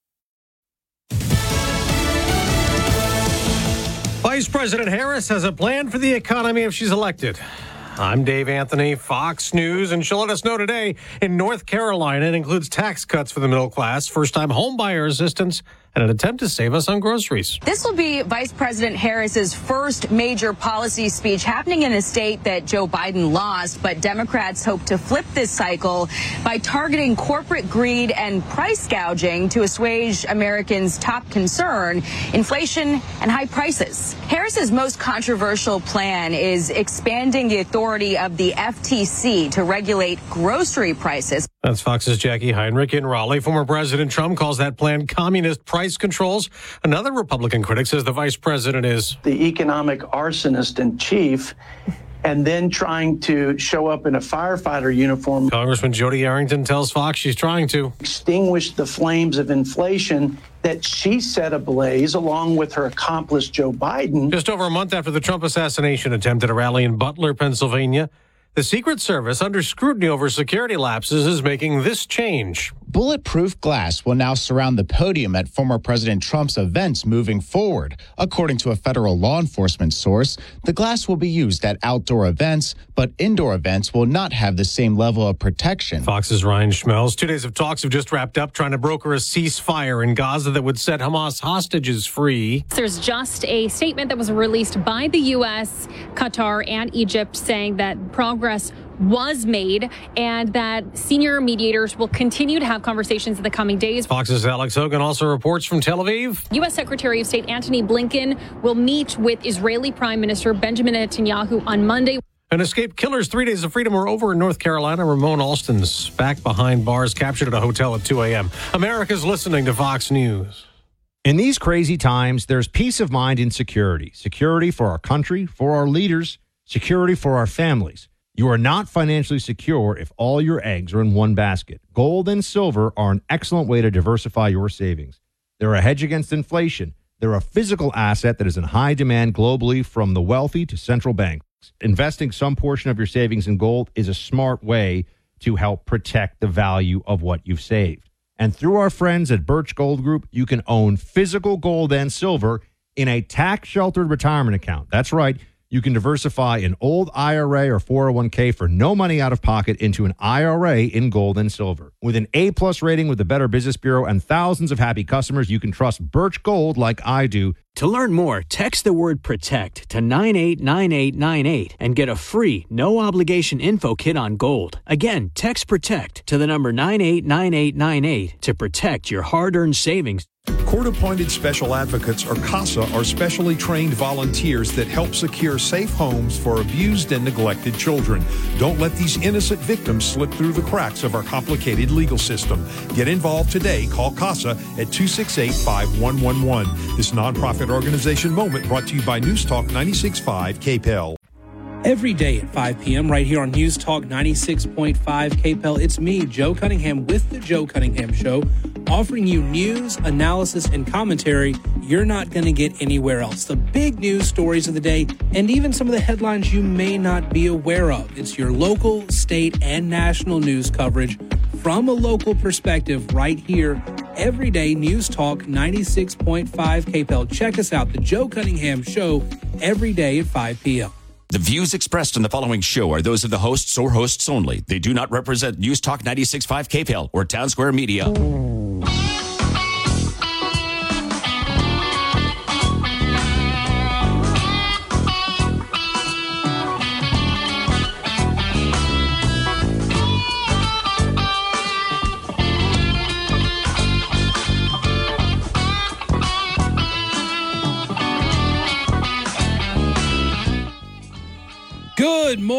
Vice President Harris has a plan for the economy if she's elected. I'm Dave Anthony, Fox News, and she'll let us know today in North Carolina it includes tax cuts for the middle class, first-time homebuyer assistance, and an attempt to save us on groceries. This will be Vice President Harris's first major policy speech happening in a state that Joe Biden lost, but Democrats hope to flip this cycle by targeting corporate greed and price gouging to assuage Americans' top concern, inflation and high prices. Harris's most controversial plan is expanding the authority of the F T C to regulate grocery prices. That's Fox's Jackie Heinrich in Raleigh. Former President Trump calls that plan communist price controls. Another Republican critic says the vice president is the economic arsonist in chief, and then trying to show up in a firefighter uniform. Congressman Jody Arrington tells Fox she's trying to extinguish the flames of inflation that she set ablaze along with her accomplice Joe Biden. Just over a month after the Trump assassination attempt at a rally in Butler, Pennsylvania, the Secret Service, under scrutiny over security lapses, is making this change. Bulletproof glass will now surround the podium at former President Trump's events moving forward. According to a federal law enforcement source, the glass will be used at outdoor events, but indoor events will not have the same level of protection. Fox's Ryan Schmelz. Two days of talks have just wrapped up trying to broker a ceasefire in Gaza that would set Hamas hostages free. There's just a statement that was released by the U S, Qatar, and Egypt saying that progress was made and that senior mediators will continue to have conversations in the coming days. Fox's Alex Hogan also reports from Tel Aviv. U S. Secretary of State Antony Blinken will meet with Israeli Prime Minister Benjamin Netanyahu on Monday. And escaped killers' three days of freedom are over in North Carolina. Ramon Alston's back behind bars, captured at a hotel at two a.m. America's listening to Fox News. In these crazy times, there's peace of mind in security. Security for our country, for our leaders, security for our families. You are not financially secure if all your eggs are in one basket. Gold and silver are an excellent way to diversify your savings. They're a hedge against inflation. They're a physical asset that is in high demand globally from the wealthy to central banks. Investing some portion of your savings in gold is a smart way to help protect the value of what you've saved. And through our friends at Birch Gold Group, you can own physical gold and silver in a tax-sheltered retirement account. That's right. You can diversify an old I R A or four oh one k for no money out of pocket into an I R A in gold and silver. With an A-plus rating with the Better Business Bureau and thousands of happy customers, you can trust Birch Gold like I do. To learn more, text the word PROTECT to nine eight nine eight nine eight and get a free, no-obligation info kit on gold. Again, text PROTECT to the number nine eight nine eight nine eight to protect your hard-earned savings. Court-appointed special advocates, or CASA, are specially trained volunteers that help secure safe homes for abused and neglected children. Don't let these innocent victims slip through the cracks of our complicated legal system. Get involved today. Call CASA at two six eight, five one one one. This nonprofit organization moment brought to you by News Talk ninety-six point five K P L. Every day at five p.m. right here on News Talk ninety-six point five K P L. It's me, Joe Cunningham, with The Joe Cunningham Show, offering you news, analysis, and commentary you're not going to get anywhere else. The big news stories of the day, and even some of the headlines you may not be aware of. It's your local, state, and national news coverage from a local perspective right here. Every day, News Talk ninety-six point five K P L. Check us out, The Joe Cunningham Show, every day at five p.m. The views expressed in the following show are those of the hosts or hosts only. They do not represent News Talk ninety-six point five K P L or Town Square Media.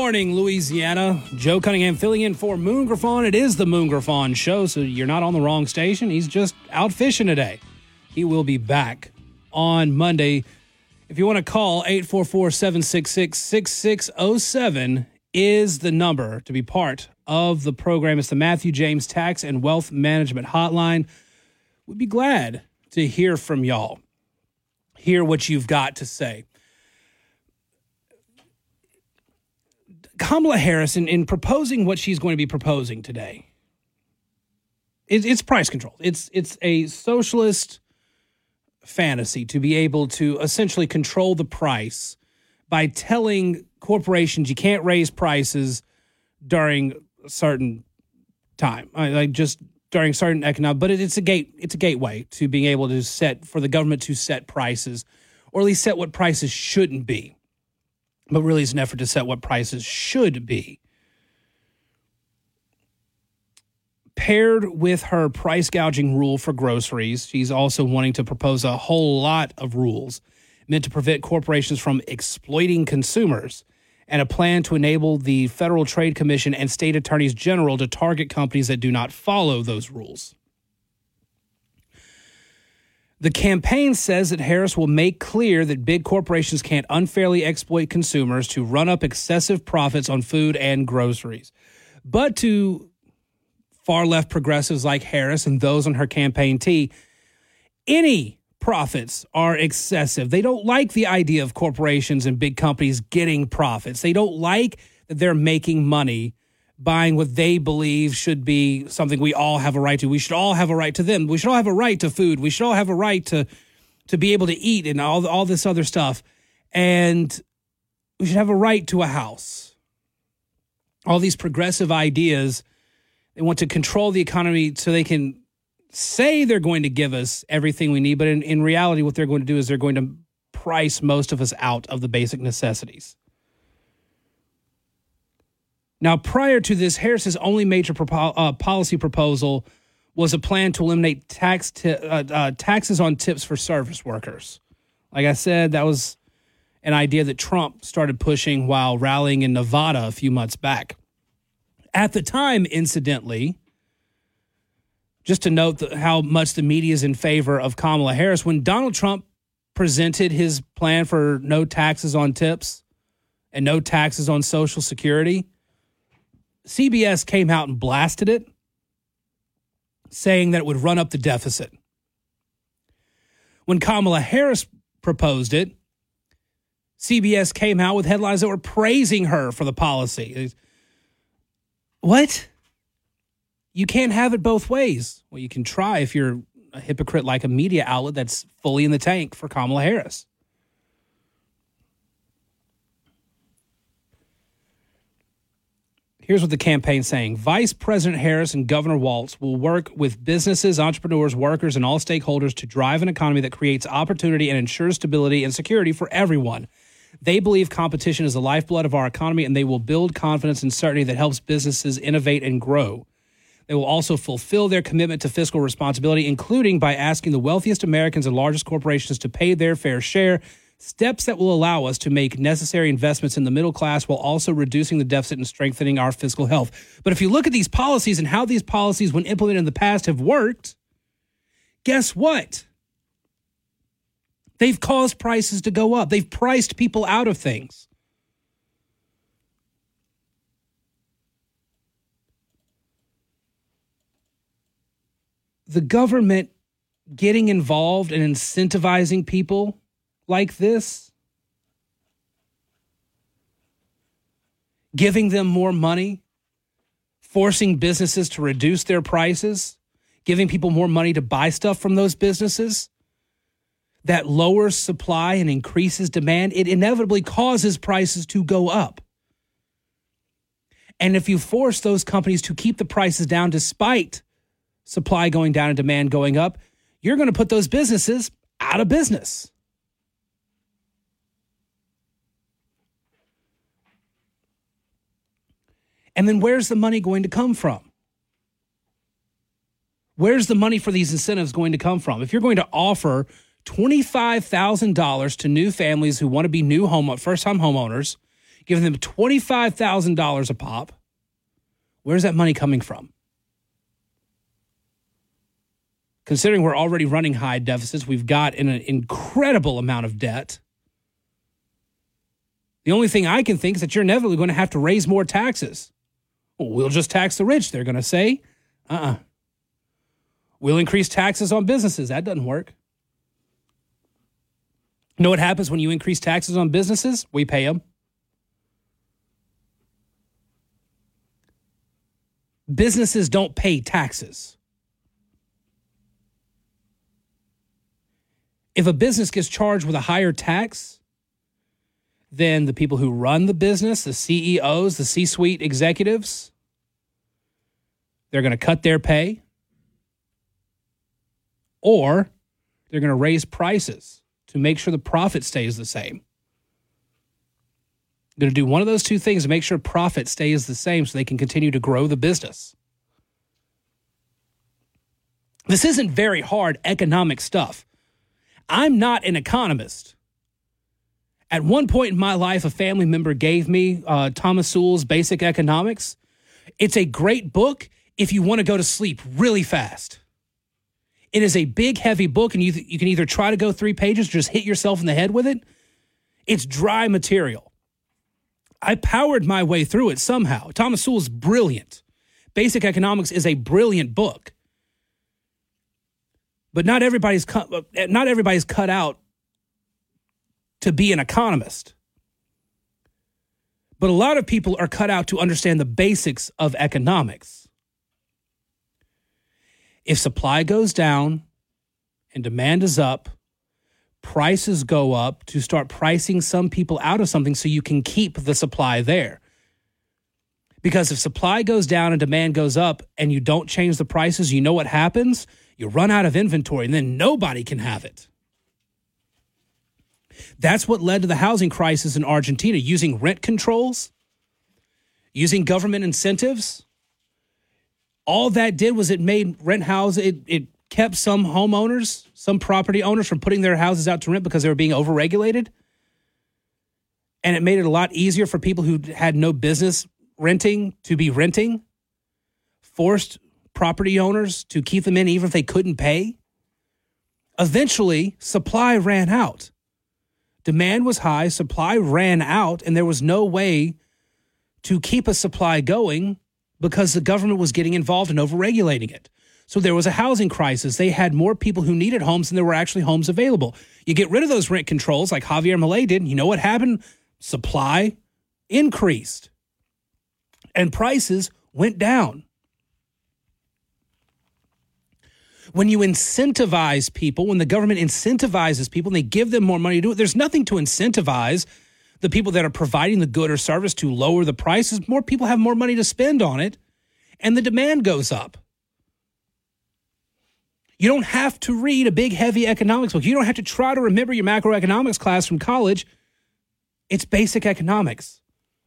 morning, Louisiana. Joe Cunningham filling in for Moon Griffon. It is the Moon Griffon show, so you're not on the wrong station. He's just out fishing today. He will be back on Monday. If you want to call, eight four four, seven six six, six six zero seven is the number to be part of the program. It's the Matthew James Tax and Wealth Management Hotline. We'd be glad to hear from y'all. Hear what you've got to say. Kamala Harris, in, in proposing what she's going to be proposing today, it, it's price control. It's it's a socialist fantasy to be able to essentially control the price by telling corporations you can't raise prices during a certain time, like just during certain economic. But it, it's a gate. It's a gateway to being able to set for the government to set prices, or at least set what prices shouldn't be. But really, it's an effort to set what prices should be. Paired with her price gouging rule for groceries, she's also wanting to propose a whole lot of rules meant to prevent corporations from exploiting consumers, and a plan to enable the Federal Trade Commission and state attorneys general to target companies that do not follow those rules. The campaign says that Harris will make clear that big corporations can't unfairly exploit consumers to run up excessive profits on food and groceries. But to far-left progressives like Harris and those on her campaign tee, any profits are excessive. They don't like the idea of corporations and big companies getting profits. They don't like that they're making money buying what they believe should be something we all have a right to. We should all have a right to them. We should all have a right to food. We should all have a right to to be able to eat and all, all this other stuff. And we should have a right to a house. All these progressive ideas, they want to control the economy so they can say they're going to give us everything we need. But in, in reality, what they're going to do is they're going to price most of us out of the basic necessities. Now, prior to this, Harris's only major propo- uh, policy proposal was a plan to eliminate tax t- uh, uh, taxes on tips for service workers. Like I said, that was an idea that Trump started pushing while rallying in Nevada a few months back. At the time, incidentally, just to note the, how much the media is in favor of Kamala Harris, when Donald Trump presented his plan for no taxes on tips and no taxes on Social Security, C B S came out and blasted it, saying that it would run up the deficit. When Kamala Harris proposed it, C B S came out with headlines that were praising her for the policy. What? You can't have it both ways. Well, you can try if you're a hypocrite like a media outlet that's fully in the tank for Kamala Harris. Here's what the campaign's saying. Vice President Harris and Governor Walz will work with businesses, entrepreneurs, workers, and all stakeholders to drive an economy that creates opportunity and ensures stability and security for everyone. They believe competition is the lifeblood of our economy, and they will build confidence and certainty that helps businesses innovate and grow. They will also fulfill their commitment to fiscal responsibility, including by asking the wealthiest Americans and largest corporations to pay their fair share, steps that will allow us to make necessary investments in the middle class while also reducing the deficit and strengthening our fiscal health. But if you look at these policies and how these policies, when implemented in the past, have worked, guess what? They've caused prices to go up. They've priced people out of things. The government getting involved and incentivizing people like this, giving them more money, forcing businesses to reduce their prices, giving people more money to buy stuff from those businesses, that lowers supply and increases demand, it inevitably causes prices to go up. And if you force those companies to keep the prices down despite supply going down and demand going up, you're going to put those businesses out of business. And then where's the money going to come from? Where's the money for these incentives going to come from? If you're going to offer twenty-five thousand dollars to new families who want to be new home first-time homeowners, giving them twenty-five thousand dollars a pop. Where's that money coming from? Considering we're already running high deficits, we've got an incredible amount of debt. The only thing I can think is that you're inevitably going to have to raise more taxes. Well, we'll just tax the rich, they're going to say. Uh-uh. We'll increase taxes on businesses. That doesn't work. You know what happens when you increase taxes on businesses? We pay them. Businesses don't pay taxes. If a business gets charged with a higher tax, then the people who run the business, the C E Os, the C-suite executives, they're going to cut their pay, or they're going to raise prices to make sure the profit stays the same. They're going to do one of those two things to make sure profit stays the same so they can continue to grow the business. This isn't very hard economic stuff. I'm not an economist. At one point in my life, a family member gave me uh, Thomas Sowell's Basic Economics. It's a great book if you want to go to sleep really fast. It is a big, heavy book, and you, you can either try to go three pages or just hit yourself in the head with it. It's dry material. I powered my way through it somehow. Thomas Sowell's brilliant. Basic Economics is a brilliant book. But not everybody's cut, not everybody's cut out to be an economist. But a lot of people are cut out to understand the basics of economics. If supply goes down and demand is up, prices go up to start pricing some people out of something so you can keep the supply there. Because if supply goes down and demand goes up and you don't change the prices, you know what happens? You run out of inventory and then nobody can have it. That's what led to the housing crisis in Argentina, using rent controls, using government incentives. All that did was it made rent houses, it, it kept some homeowners, some property owners from putting their houses out to rent because they were being overregulated. And it made it a lot easier for people who had no business renting to be renting, forced property owners to keep them in even if they couldn't pay. Eventually, supply ran out. Demand was high, supply ran out, and there was no way to keep a supply going because the government was getting involved in overregulating it. So there was a housing crisis. They had more people who needed homes than there were actually homes available. You get rid of those rent controls like Javier Milei did, and you know what happened? Supply increased, and prices went down. When you incentivize people, when the government incentivizes people and they give them more money to do it, there's nothing to incentivize the people that are providing the good or service to lower the prices. More people have more money to spend on it, and the demand goes up. You don't have to read a big, heavy economics book. You don't have to try to remember your macroeconomics class from college. It's basic economics.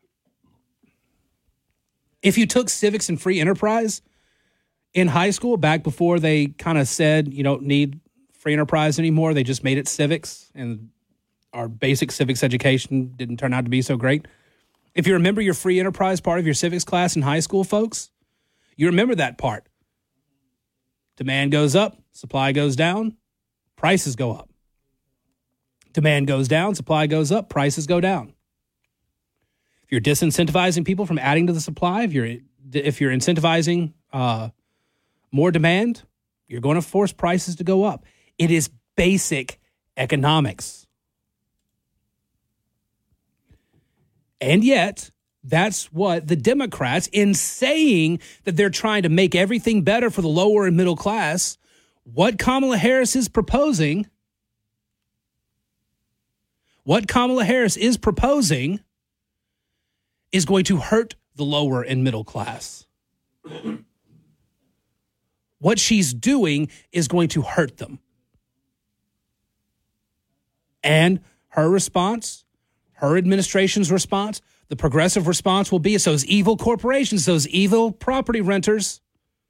If you took civics and free enterprise in high school, back before they kind of said you don't need free enterprise anymore, they just made it civics, and our basic civics education didn't turn out to be so great. If you remember your free enterprise part of your civics class in high school, folks, you remember that part. Demand goes up, supply goes down, prices go up. Demand goes down, supply goes up, prices go down. If you're disincentivizing people from adding to the supply, if you're if you're incentivizing uh, more demand, you're going to force prices to go up. It is basic economics. And yet, that's what the Democrats, in saying that they're trying to make everything better for the lower and middle class, what Kamala Harris is proposing, what Kamala Harris is proposing is going to hurt the lower and middle class. What she's doing is going to hurt them. And her response, her administration's response, the progressive response will be it's those evil corporations, those evil property renters.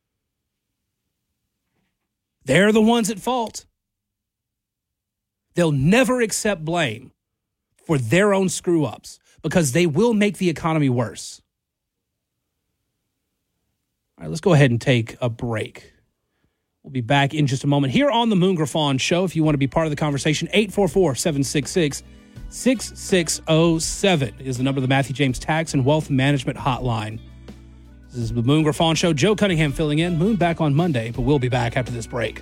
They're the ones at fault. They'll never accept blame for their own screw-ups. because they will make the economy worse. All right, let's go ahead and take a break. We'll be back in just a moment here on the Moon Griffon Show. If you want to be part of the conversation, eight four four, seven six six, six six zero seven is the number of the Matthew James Tax and Wealth Management Hotline. This is the Moon Griffon Show. Joe Cunningham filling in. Moon back on Monday, but we'll be back after this break.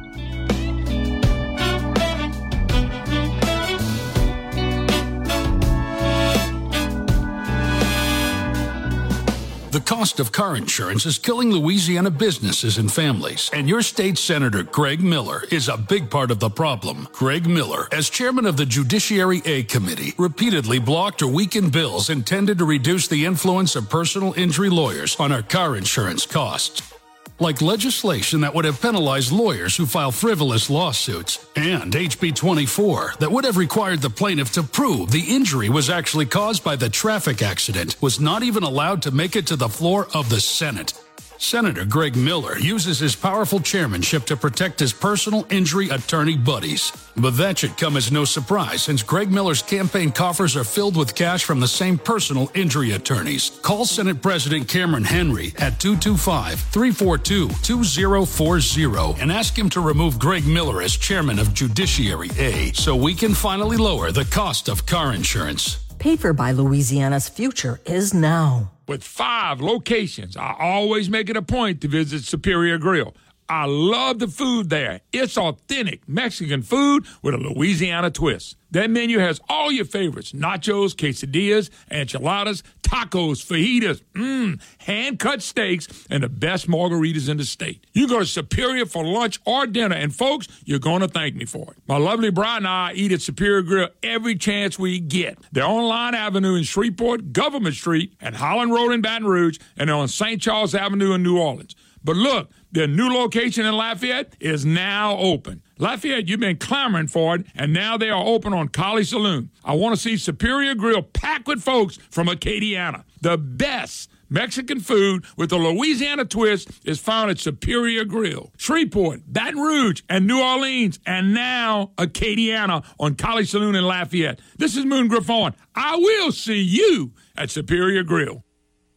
The cost of car insurance is killing Louisiana businesses and families, and your state senator, Greg Miller, is a big part of the problem. Greg Miller, as chairman of the Judiciary A Committee, repeatedly blocked or weakened bills intended to reduce the influence of personal injury lawyers on our car insurance costs, like legislation that would have penalized lawyers who file frivolous lawsuits, and H B twenty-four that would have required the plaintiff to prove the injury was actually caused by the traffic accident, was not even allowed to make it to the floor of the Senate. Senator Greg Miller uses his powerful chairmanship to protect his personal injury attorney buddies. But that should come as no surprise, since Greg Miller's campaign coffers are filled with cash from the same personal injury attorneys. Call Senate President Cameron Henry at two two five, three four two, two zero four zero and ask him to remove Greg Miller as chairman of Judiciary A so we can finally lower the cost of car insurance. Paid for by Louisiana's Future is now. With five locations, I always make it a point to visit Superior Grill. I love the food there. It's authentic Mexican food with a Louisiana twist. That menu has all your favorites: nachos, quesadillas, enchiladas, tacos, fajitas, mmm, hand-cut steaks, and the best margaritas in the state. You go to Superior for lunch or dinner, and folks, you're going to thank me for it. My lovely bride and I eat at Superior Grill every chance we get. They're on Line Avenue in Shreveport, Government Street, and Holland Road in Baton Rouge, and they're on Saint Charles Avenue in New Orleans. But look, their new location in Lafayette is now open. Lafayette, you've been clamoring for it, and now they are open on Collie Saloon. I want to see Superior Grill packed with folks from Acadiana. The best Mexican food with a Louisiana twist is found at Superior Grill. Shreveport, Baton Rouge, and New Orleans, and now Acadiana on Collie Saloon in Lafayette. This is Moon Griffon. I will see you at Superior Grill.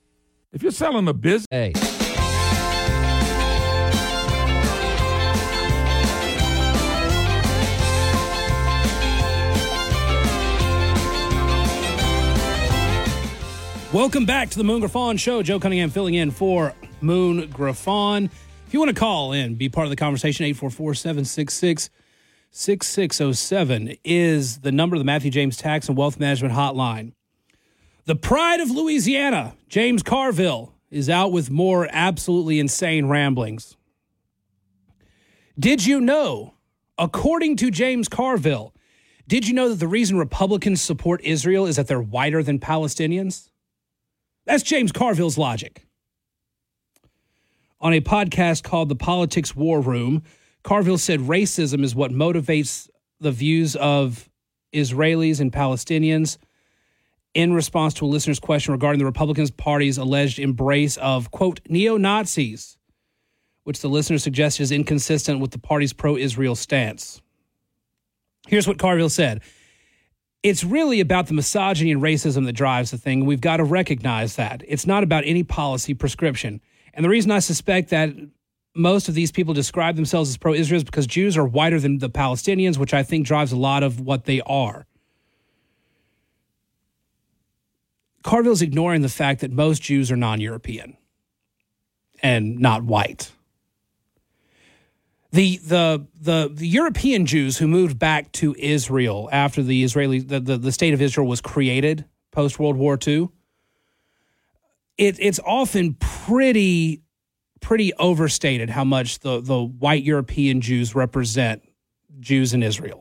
If you're selling a business... Hey. Welcome back to the Moon Griffon Show. Joe Cunningham filling in for Moon Griffon. If you want to call in, be part of the conversation, eight four four, seven six six, six six zero seven is the number of the Matthew James Tax and Wealth Management Hotline. The pride of Louisiana, James Carville, is out with more absolutely insane ramblings. Did you know, according to James Carville, did you know that the reason Republicans support Israel is that they're whiter than Palestinians? That's James Carville's logic. On a podcast called The Politics War Room, Carville said racism is what motivates the views of Israelis and Palestinians in response to a listener's question regarding the Republican Party's alleged embrace of, quote, neo-Nazis, which the listener suggested is inconsistent with the party's pro-Israel stance. Here's what Carville said. It's really about the misogyny and racism that drives the thing. We've got to recognize that. It's not about any policy prescription. And the reason I suspect that most of these people describe themselves as pro-Israel is because Jews are whiter than the Palestinians, which I think drives a lot of what they are. Carville's ignoring the fact that most Jews are non-European and not white. The, the the the European Jews who moved back to Israel after the Israeli the, the, the state of Israel was created post World War Two, it it's often pretty pretty overstated how much the, the white European Jews represent Jews in Israel.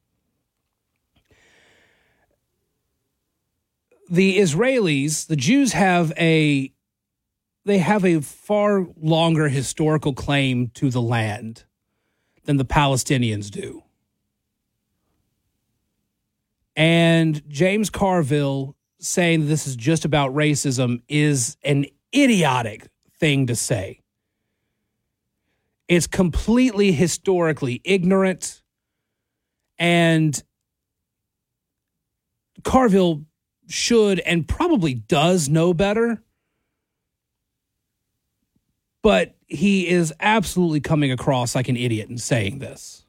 The Israelis, the Jews have a they have a far longer historical claim to the land than the Palestinians do. And James Carville saying this is just about racism is an idiotic thing to say. It's completely historically ignorant, and Carville should and probably does know better. But he is absolutely coming across like an idiot in saying this.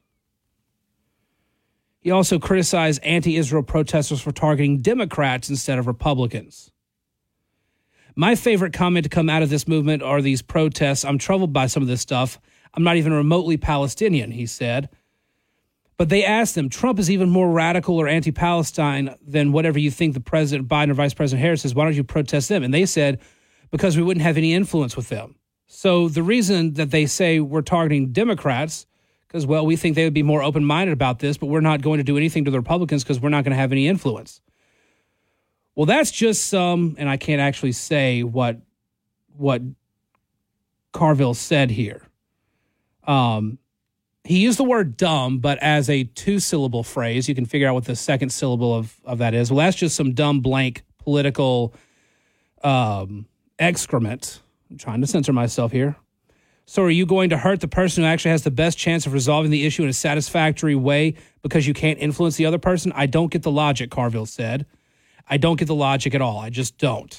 He also criticized anti-Israel protesters for targeting Democrats instead of Republicans. My favorite comment to come out of this movement are these protests. I'm troubled by some of this stuff. I'm not even remotely Palestinian, he said. But they asked them, Trump is even more radical or anti-Palestine than whatever you think the President Biden or Vice President Harris is. Why don't you protest them? And they said, because we wouldn't have any influence with them. So the reason that they say we're targeting Democrats, because, well, we think they would be more open-minded about this, but we're not going to do anything to the Republicans because we're not going to have any influence. Well, that's just some, and I can't actually say what what Carville said here. Um, he used the word dumb, but as a two-syllable phrase, you can figure out what the second syllable of, of that is. Well, that's just some dumb, blank political um, excrement. I'm trying to censor myself here. So are you going to hurt the person who actually has the best chance of resolving the issue in a satisfactory way because you can't influence the other person? I don't get the logic, Carville said. I don't get the logic at all. I just don't.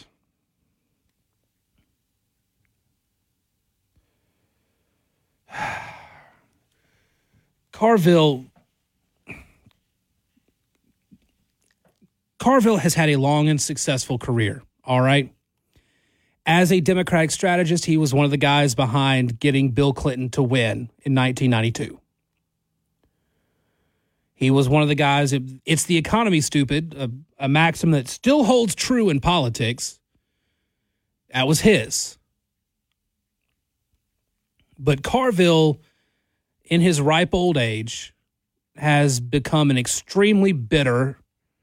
Carville Carville has had a long and successful career, all right? As a Democratic strategist, he was one of the guys behind getting Bill Clinton to win in nineteen ninety-two. He was one of the guys, it's the economy, stupid, a, a maxim that still holds true in politics. That was his. But Carville, in his ripe old age, has become an extremely bitter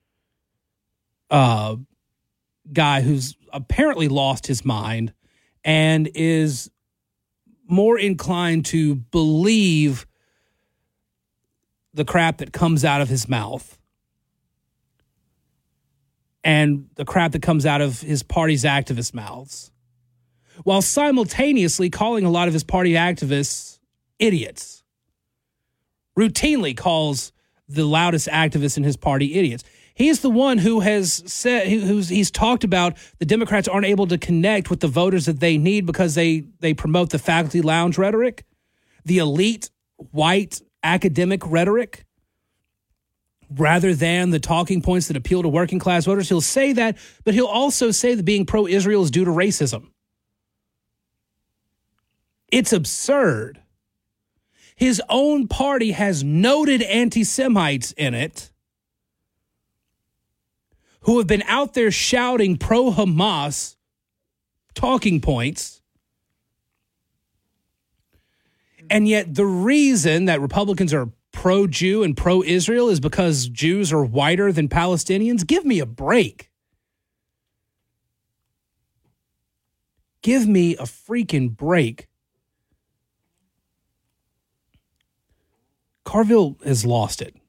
uh, guy who's apparently lost his mind and is more inclined to believe the crap that comes out of his mouth and the crap that comes out of his party's activist mouths, while simultaneously calling a lot of his party activists idiots. Routinely calls the loudest activists in his party idiots. He's the one who has said, who's he's talked about the Democrats aren't able to connect with the voters that they need because they, they promote the faculty lounge rhetoric, the elite white academic rhetoric, rather than the talking points that appeal to working class voters. He'll say that, but he'll also say that being pro-Israel is due to racism. It's absurd. His own party has noted anti-Semites in it who have been out there shouting pro-Hamas talking points. And yet the reason that Republicans are pro-Jew and pro-Israel is because Jews are whiter than Palestinians? Give me a break. Give me a freaking break. Carville has lost it.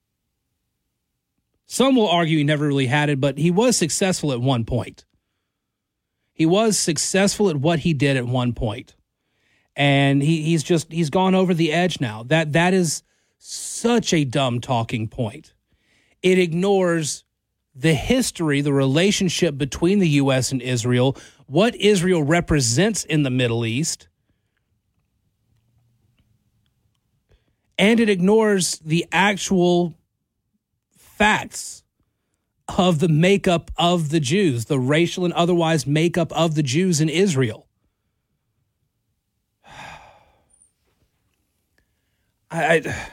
Some will argue he never really had it, but he was successful at one point. He was successful at what he did at one point. And he, he's just, he's gone over the edge now. That That is such a dumb talking point. It ignores the history, the relationship between the U S and Israel, what Israel represents in the Middle East, and it ignores the actual facts of the makeup of the Jews, the racial and otherwise makeup of the Jews in Israel. I, I,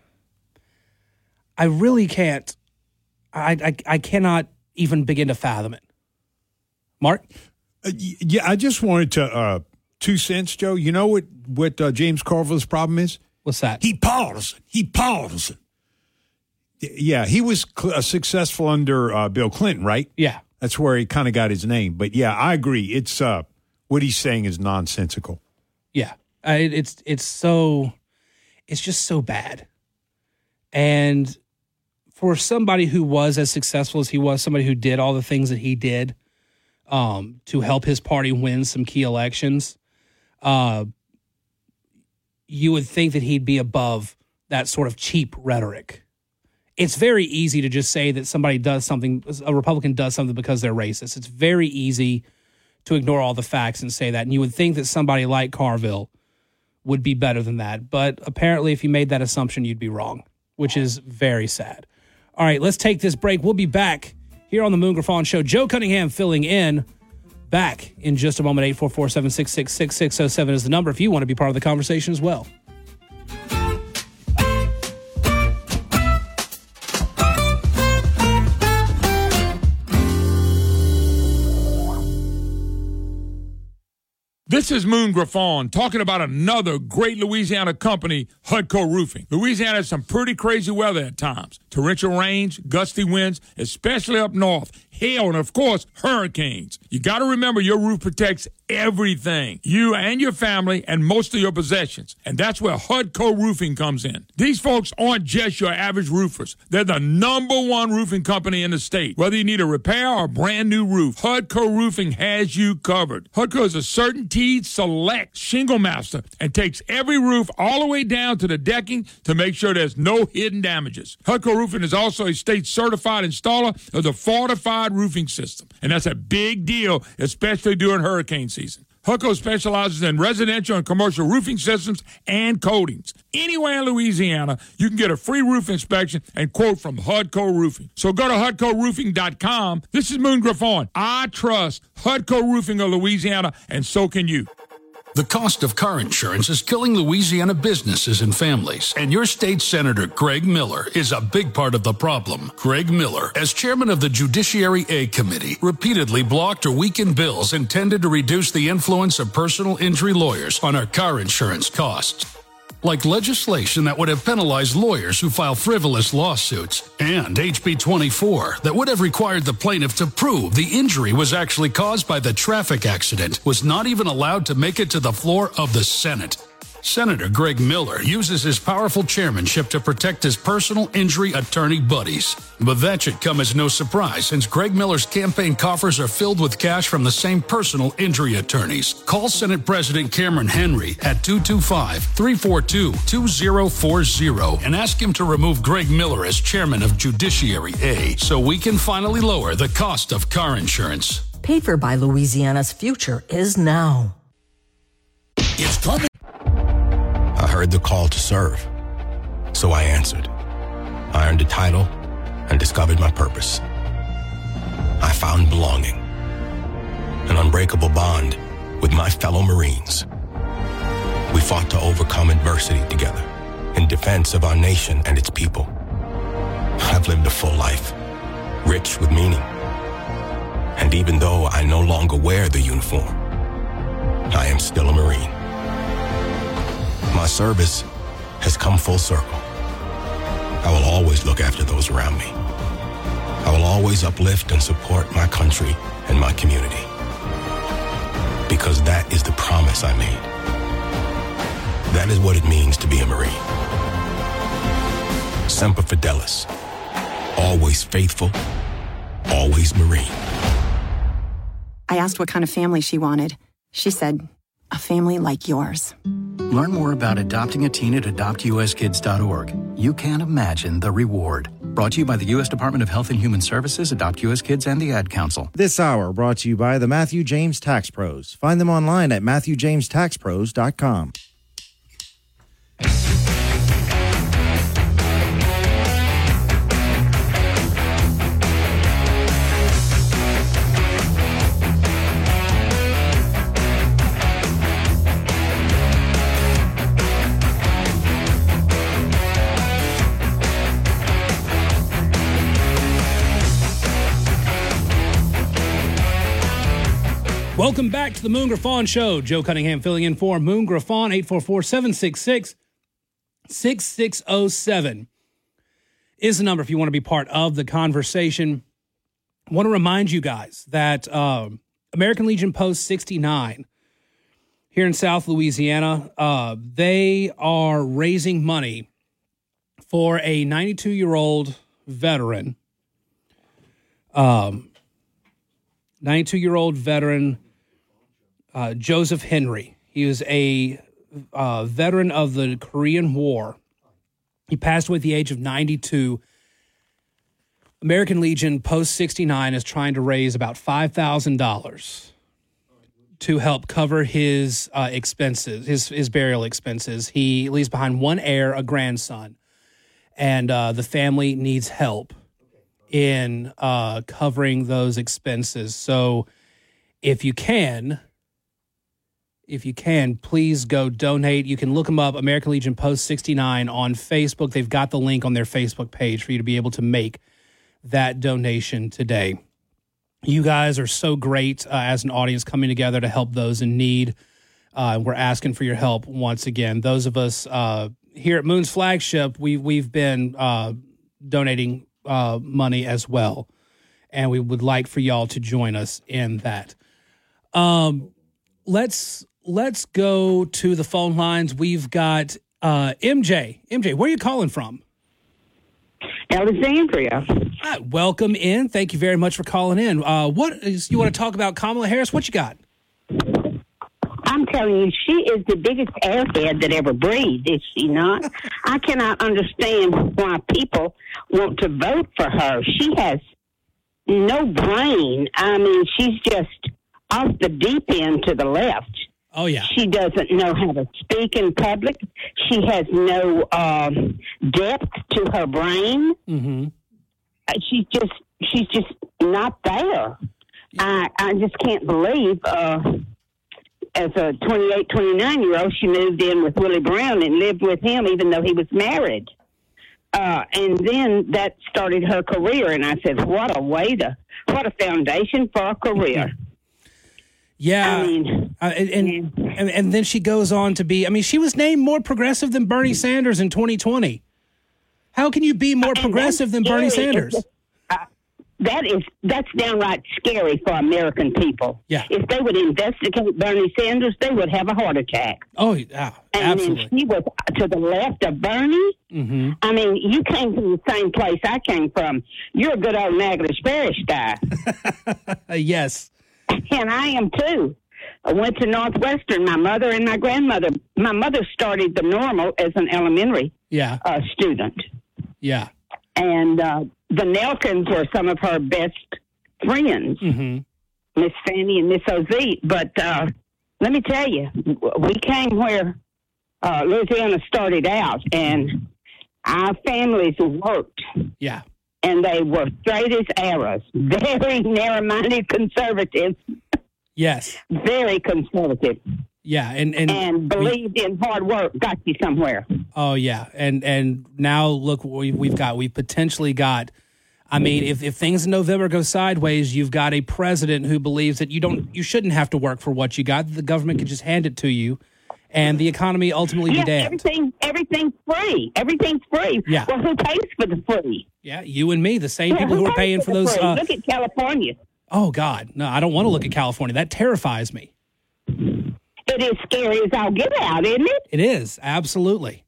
I really can't, I, I, I cannot even begin to fathom it. Mark? Uh, yeah, I just wanted to, uh, two cents, Joe. You know what, what uh, James Carville's problem is? What's that? He partisan. He partisan. Yeah, he was cl- uh, successful under uh, Bill Clinton, right? Yeah. That's where he kind of got his name. But yeah, I agree. It's uh, what he's saying is nonsensical. Yeah, I, it's it's so, it's just so bad. And for somebody who was as successful as he was, somebody who did all the things that he did um, to help his party win some key elections, uh, you would think that he'd be above that sort of cheap rhetoric. it's very easy to just say that somebody does something, a Republican does something because they're racist. It's very easy to ignore all the facts and say that. And you would think that somebody like Carville would be better than that. But apparently, if you made that assumption, you'd be wrong, which is very sad. All right, let's take this break. We'll be back here on the Moon Griffon Show. Joe Cunningham filling in. Back in just a moment. Eight four four, seven six six, six six zero seven is the number if you want to be part of the conversation as well. This is Moon Griffon talking about another great Louisiana company, Hudco Roofing. Louisiana has some pretty crazy weather at times. Torrential rains, gusty winds, especially up north. Hail, and of course, hurricanes. You got to remember your roof protects everything, you and your family and most of your possessions. And that's where Hudco Roofing comes in. These folks aren't just your average roofers. They're the number one roofing company in the state. Whether you need a repair or a brand new roof, Hudco Roofing has you covered. Hudco is a CertainTeed Select Shingle Master and takes every roof all the way down to the decking to make sure there's no hidden damages. Hudco Roofing is also a state certified installer of the fortified roofing system. And that's a big deal, especially during hurricane season. Hudco specializes in residential and commercial roofing systems and coatings. Anywhere in Louisiana, you can get a free roof inspection and quote from Hudco Roofing. So go to hudco roofing dot com. This is Moon Griffon. I trust Hudco Roofing of Louisiana, and so can you. The cost of car insurance is killing Louisiana businesses and families, and your state senator, Greg Miller, is a big part of the problem. Greg Miller, as chairman of the Judiciary A Committee, repeatedly blocked or weakened bills intended to reduce the influence of personal injury lawyers on our car insurance costs, like legislation that would have penalized lawyers who file frivolous lawsuits, and H B twenty-four that would have required the plaintiff to prove the injury was actually caused by the traffic accident was not even allowed to make it to the floor of the Senate. Senator Greg Miller uses his powerful chairmanship to protect his personal injury attorney buddies. But that should come as no surprise, since Greg Miller's campaign coffers are filled with cash from the same personal injury attorneys. Call Senate President Cameron Henry at two two five, three four two, two zero four zero and ask him to remove Greg Miller as chairman of Judiciary A so we can finally lower the cost of car insurance. Paid for by Louisiana's future is now. It's coming. I heard the call to serve, so I answered. I earned a title and discovered my purpose. I found belonging, an unbreakable bond with my fellow Marines. We fought to overcome adversity together in defense of our nation and its people. I've lived a full life, rich with meaning. And even though I no longer wear the uniform, I am still a Marine. My service has come full circle. I will always look after those around me. I will always uplift and support my country and my community. Because that is the promise I made. That is what it means to be a Marine. Semper Fidelis. Always faithful. Always Marine. I asked what kind of family she wanted. She said, a family like yours. Learn more about adopting a teen at adopt U S kids dot org. You can't imagine the reward. Brought to you by the U S Department of Health and Human Services, Adopt U S Kids, and the Ad Council. This hour brought to you by the Matthew James Tax Pros. Find them online at matthew james tax pros dot com. Welcome back to the Moon Griffon Show. Joe Cunningham filling in for Moon Griffon. Eight four four, seven six six, six six zero seven is the number if you want to be part of the conversation. I want to remind you guys that uh, American Legion Post sixty-nine here in South Louisiana, uh, they are raising money for a ninety-two-year-old veteran. Um, ninety-two-year-old veteran, uh, Joseph Henry. He was a uh, veteran of the Korean War. He passed away at the age of ninety-two American Legion Post sixty-nine is trying to raise about five thousand dollars to help cover his uh, expenses, his his burial expenses. He leaves behind one heir, a grandson, and uh, the family needs help in uh, covering those expenses. So if you can, if you can, please go donate. You can look them up, American Legion Post sixty-nine on Facebook. They've got the link on their Facebook page for you to be able to make that donation today. You guys are so great uh, as an audience coming together to help those in need. Uh, we're asking for your help once again. Those of us uh, here at Moon's Flagship, we, we've been uh, donating uh, money as well, and we would like for y'all to join us in that. Um, let's let's go to the phone lines. We've got uh, M J. M J, where are you calling from? Alexandria. Hi, welcome in. Thank you very much for calling in. Uh, what is you want to talk about Kamala Harris? What you got? I'm telling you, she is the biggest airhead that ever breathed, is she not? I cannot understand why people want to vote for her. She has no brain. I mean, she's just off the deep end to the left. Oh, yeah. She doesn't know how to speak in public. She has no um, depth to her brain. Mm-hmm. Uh, she's just she's just not there. I I just can't believe uh, as a twenty-eight, twenty-nine-year-old, she moved in with Willie Brown and lived with him even though he was married. Uh, and then that started her career. And I said, what a way to, what a foundation for a career. Yeah, I mean, uh, and, and, and and then she goes on to be. I mean, she was named more progressive than Bernie Sanders in twenty twenty. How can you be more and progressive than Bernie scary. Sanders? Uh, that is that's downright scary for American people. Yeah, if they would investigate Bernie Sanders, they would have a heart attack. Oh, yeah, and absolutely. then she was to the left of Bernie. Mm-hmm. I mean, you came from the same place I came from. You're a good old Natchitoches Parish guy. Yes. And I am too. I went to Northwestern. My mother and my grandmother. My mother started the Normal as an elementary yeah. uh, student. Yeah. And uh, the Nelkins were some of her best friends, mm-hmm. Miss Fanny and Miss Ozzie. But uh, let me tell you, we came where uh, Louisiana started out, and our families worked. Yeah. And they were straight as arrows, very narrow-minded conservatives. Yes. Very conservative. Yeah, and and, and believed we, in hard work got you somewhere. Oh, yeah. And and now look what we, we've got. We've potentially got, I mean, if, if things in November go sideways, you've got a president who believes that you don't, you shouldn't have to work for what you got. The government can just hand it to you. And the economy ultimately yeah, be damned. Everything, everything's free. Everything's free. Yeah. Well, who pays for the free? Yeah, you and me, the same yeah, people who, who are paying for, for those. Uh, look at California. Oh, God. No, I don't want to look at California. That terrifies me. It is scary as all get out, isn't it? It is. Absolutely.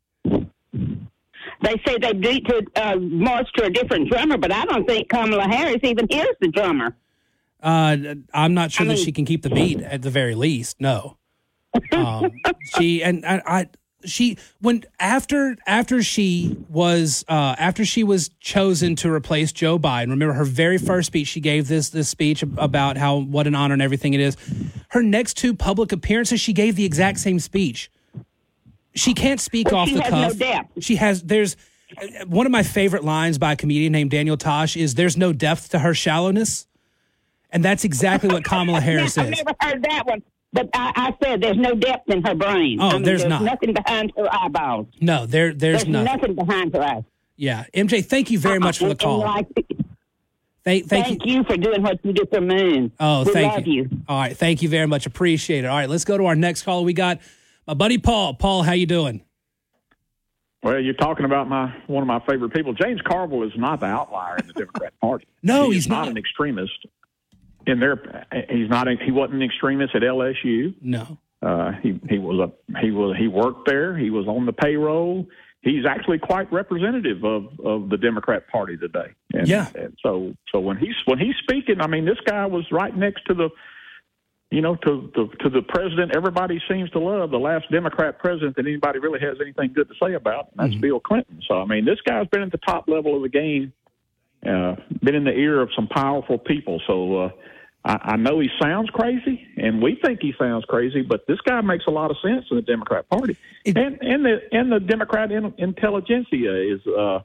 They say they beat to uh, march to a different drummer, but I don't think Kamala Harris even hears the drummer. Uh, I'm not sure I that mean, she can keep the beat at the very least. No. um, she and I, I she when after after she was uh, after she was chosen to replace Joe Biden. Remember her very first speech? She gave this this speech about how what an honor and everything it is. Her next two public appearances, she gave the exact same speech. She can't speak well, off she the has cuff. No depth. She has there's one of my favorite lines by a comedian named Daniel Tosh is "There's no depth to her shallowness," and that's exactly what Kamala Harris I've is. I've never heard that one. But I, I said there's no depth in her brain. Oh, I mean, there's, there's not. nothing behind her eyeballs. No, there, there's, there's nothing. nothing behind her eyes. Yeah. M J, thank you very much for the call. Like, thank, thank, thank you. you for doing what you do for Moon. Oh, we thank love you. you. All right. Thank you very much. Appreciate it. All right. Let's go to our next caller. We got my buddy Paul. Paul, how you doing? Well, you're talking about my one of my favorite people. James Carville is not the outlier in the Democrat Party. No, he he's is not, not an extremist. In their, he's not. A, he wasn't an extremist at L S U. No. Uh, he he was a he was he worked there. He was on the payroll. He's actually quite representative of, of the Democrat Party today. And, yeah. And so so when he's when he's speaking, I mean, this guy was right next to the, you know, to the to the president everybody seems to love, the last Democrat president that anybody really has anything good to say about. And that's mm-hmm. Bill Clinton. So I mean, this guy's been at the top level of the game. uh, been in the ear of some powerful people. So uh, I, I know he sounds crazy, and we think he sounds crazy, but this guy makes a lot of sense in the Democrat Party. It, and, and, the, and the Democrat in, intelligentsia is, uh,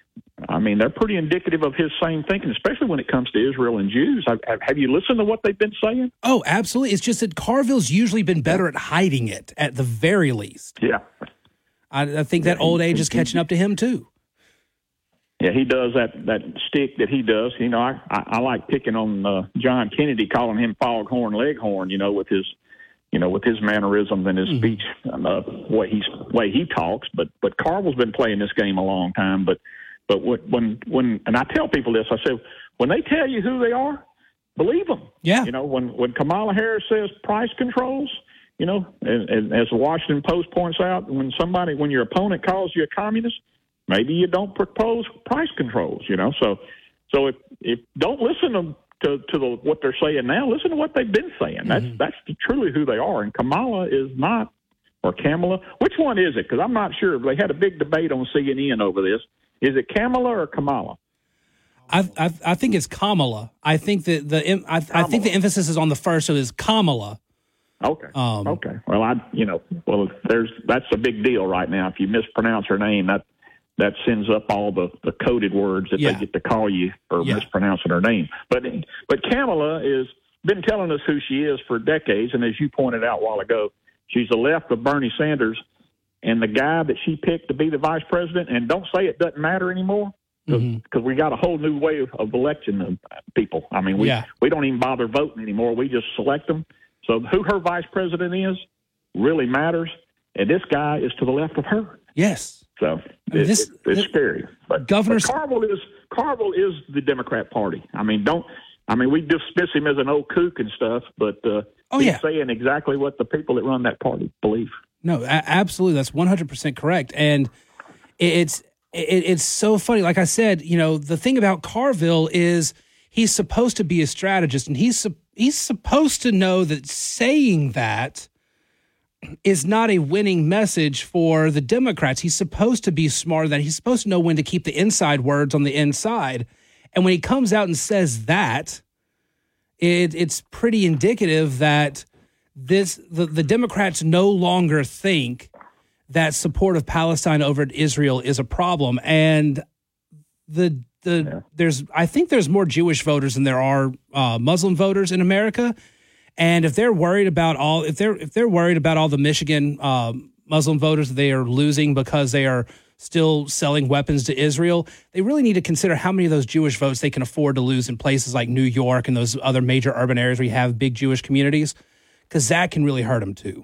I mean, they're pretty indicative of his same thinking, especially when it comes to Israel and Jews. Have, have you listened to what they've been saying? Oh, absolutely. It's just that Carville's usually been better at hiding it, at the very least. Yeah. I, I think that old age is catching up to him, too. Yeah, he does that, that stick that he does. You know, I, I, I like picking on uh, John Kennedy, calling him Foghorn Leghorn, you know, with his, you know, with his mannerisms and his mm-hmm. speech, and the way he's way he talks. But but Carville's been playing this game a long time. But but when when and I tell people this, I say when they tell you who they are, believe them. Yeah. You know, when when Kamala Harris says price controls, you know, and, and as the Washington Post points out, when somebody when your opponent calls you a communist, maybe you don't propose price controls, you know. So, so if, if don't listen to to, to the, what they're saying now. Listen to what they've been saying. That's mm-hmm. that's truly who they are. And Kamala is not, or Kamala. Which one is it? Because I'm not sure. They had a big debate on C N N over this. Is it Kamala or Kamala? I I, I think it's Kamala. I think that the I, I think the emphasis is on the first, so it's Kamala. Okay. Um, okay. Well, I you know well there's that's a big deal right now. If you mispronounce her name, that. That sends up all the, the coded words that yeah. they get to call you for yeah. mispronouncing her name. But but Kamala has been telling us who she is for decades, and as you pointed out a while ago, she's the left of Bernie Sanders, and the guy that she picked to be the vice president, and don't say it doesn't matter anymore, because mm-hmm. we got a whole new way of, of electing people. I mean, we, yeah. we don't even bother voting anymore. We just select them. So who her vice president is really matters, and this guy is to the left of her. Yes. So it, this, it, it's scary. But, Governor but Carville is Carville is the Democrat Party. I mean, don't I mean we dismiss him as an old kook and stuff, but uh, oh, he's yeah. saying exactly what the people that run that party believe. No, a- absolutely, that's one hundred percent correct, and it's it, it's so funny. Like I said, you know, the thing about Carville is he's supposed to be a strategist, and he's he's supposed to know that saying that is not a winning message for the Democrats. He's supposed to be smarter than he's supposed to know when to keep the inside words on the inside. And when he comes out and says that, it, it's pretty indicative that this the, the Democrats no longer think that support of Palestine over Israel is a problem. And the the yeah. there's I think there's more Jewish voters than there are uh, Muslim voters in America. And if they're worried about all, if they're if they're worried about all the Michigan um, Muslim voters that they are losing because they are still selling weapons to Israel, they really need to consider how many of those Jewish votes they can afford to lose in places like New York and those other major urban areas where you have big Jewish communities, because that can really hurt them too.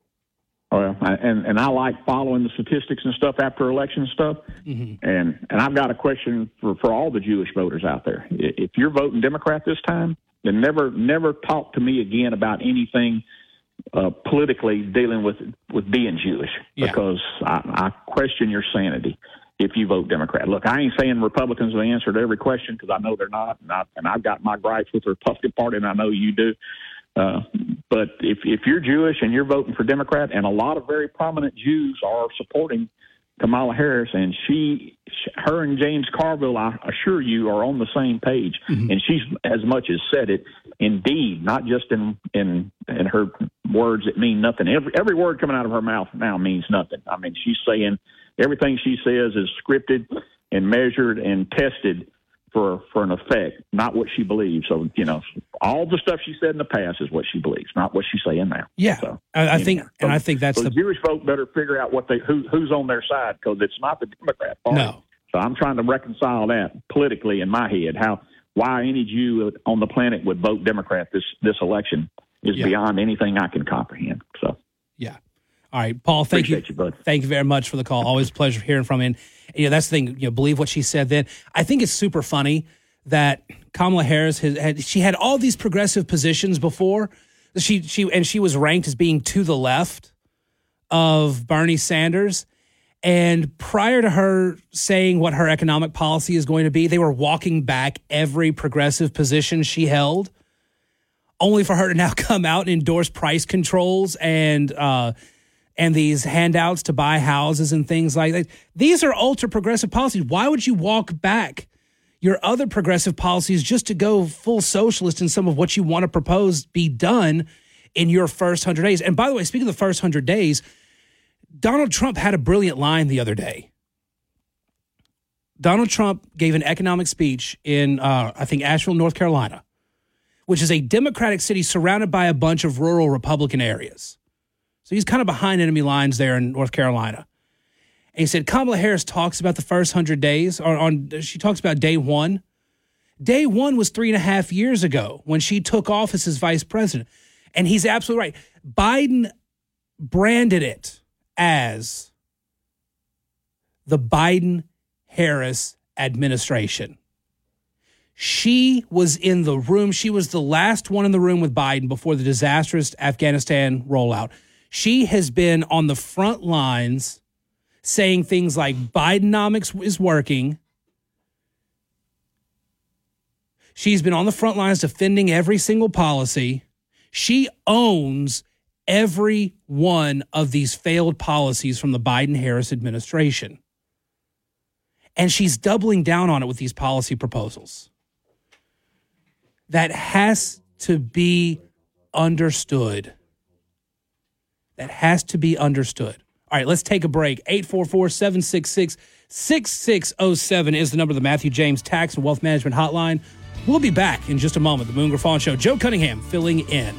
Well, and and I like following the statistics and stuff after election stuff. Mm-hmm. And and I've got a question for, for all the Jewish voters out there. If you're voting Democrat this time, then never, never talk to me again about anything uh, politically dealing with with being Jewish, yeah. because I, I question your sanity if you vote Democrat. Look, I ain't saying Republicans are the answer to every question, because I know they're not, and, I, and I've got my gripes with the Republican Party, and I know you do. Uh, but if if you're Jewish and you're voting for Democrat, and a lot of very prominent Jews are supporting Kamala Harris, and she, her and James Carville, I assure you, are on the same page. Mm-hmm. And she's as much as said it, indeed, not just in, in in her words that mean nothing. Every every word coming out of her mouth now means nothing. I mean, she's saying everything she says is scripted and measured and tested for for an effect, not what she believes. So, you know, all the stuff she said in the past is what she believes, not what she's saying now. Yeah, so, I, I think, so, and I think that's so the Jewish folk better figure out what they who, who's on their side, because it's not the Democrat Party. No. So I'm trying to reconcile that politically in my head. How why any Jew on the planet would vote Democrat this this election is yeah. beyond anything I can comprehend. So yeah. All right, Paul, thank Appreciate you. you bud. Thank you very much for the call. Always a pleasure hearing from you. And, you know, that's the thing, you know, believe what she said then. I think it's super funny that Kamala Harris has had, she had all these progressive positions before. She she and she was ranked as being to the left of Bernie Sanders. And prior to her saying what her economic policy is going to be, they were walking back every progressive position she held, only for her to now come out and endorse price controls and uh, and these handouts to buy houses and things like that. These are ultra progressive policies. Why would you walk back your other progressive policies just to go full socialist in some of what you want to propose be done in your first one hundred days. And by the way, speaking of the first one hundred days, Donald Trump had a brilliant line the other day. Donald Trump gave an economic speech in, uh, I think, Asheville, North Carolina, which is a Democratic city surrounded by a bunch of rural Republican areas. So he's kind of behind enemy lines there in North Carolina. And he said, Kamala Harris talks about the first one hundred days, or on she talks about day one. Day one was three and a half years ago when she took office as vice president. And he's absolutely right. Biden branded it as the Biden-Harris administration. She was in the room. She was the last one in the room with Biden before the disastrous Afghanistan rollout. She has been on the front lines saying things like Bidenomics is working. She's been on the front lines defending every single policy. She owns every one of these failed policies from the Biden-Harris administration. And she's doubling down on it with these policy proposals. That has to be understood. That has to be understood. All right, let's take a break. eight four four, seven six six, six six zero seven is the number of the Matthew James Tax and Wealth Management Hotline. We'll be back in just a moment. The Moon Griffon Show. Joe Cunningham filling in.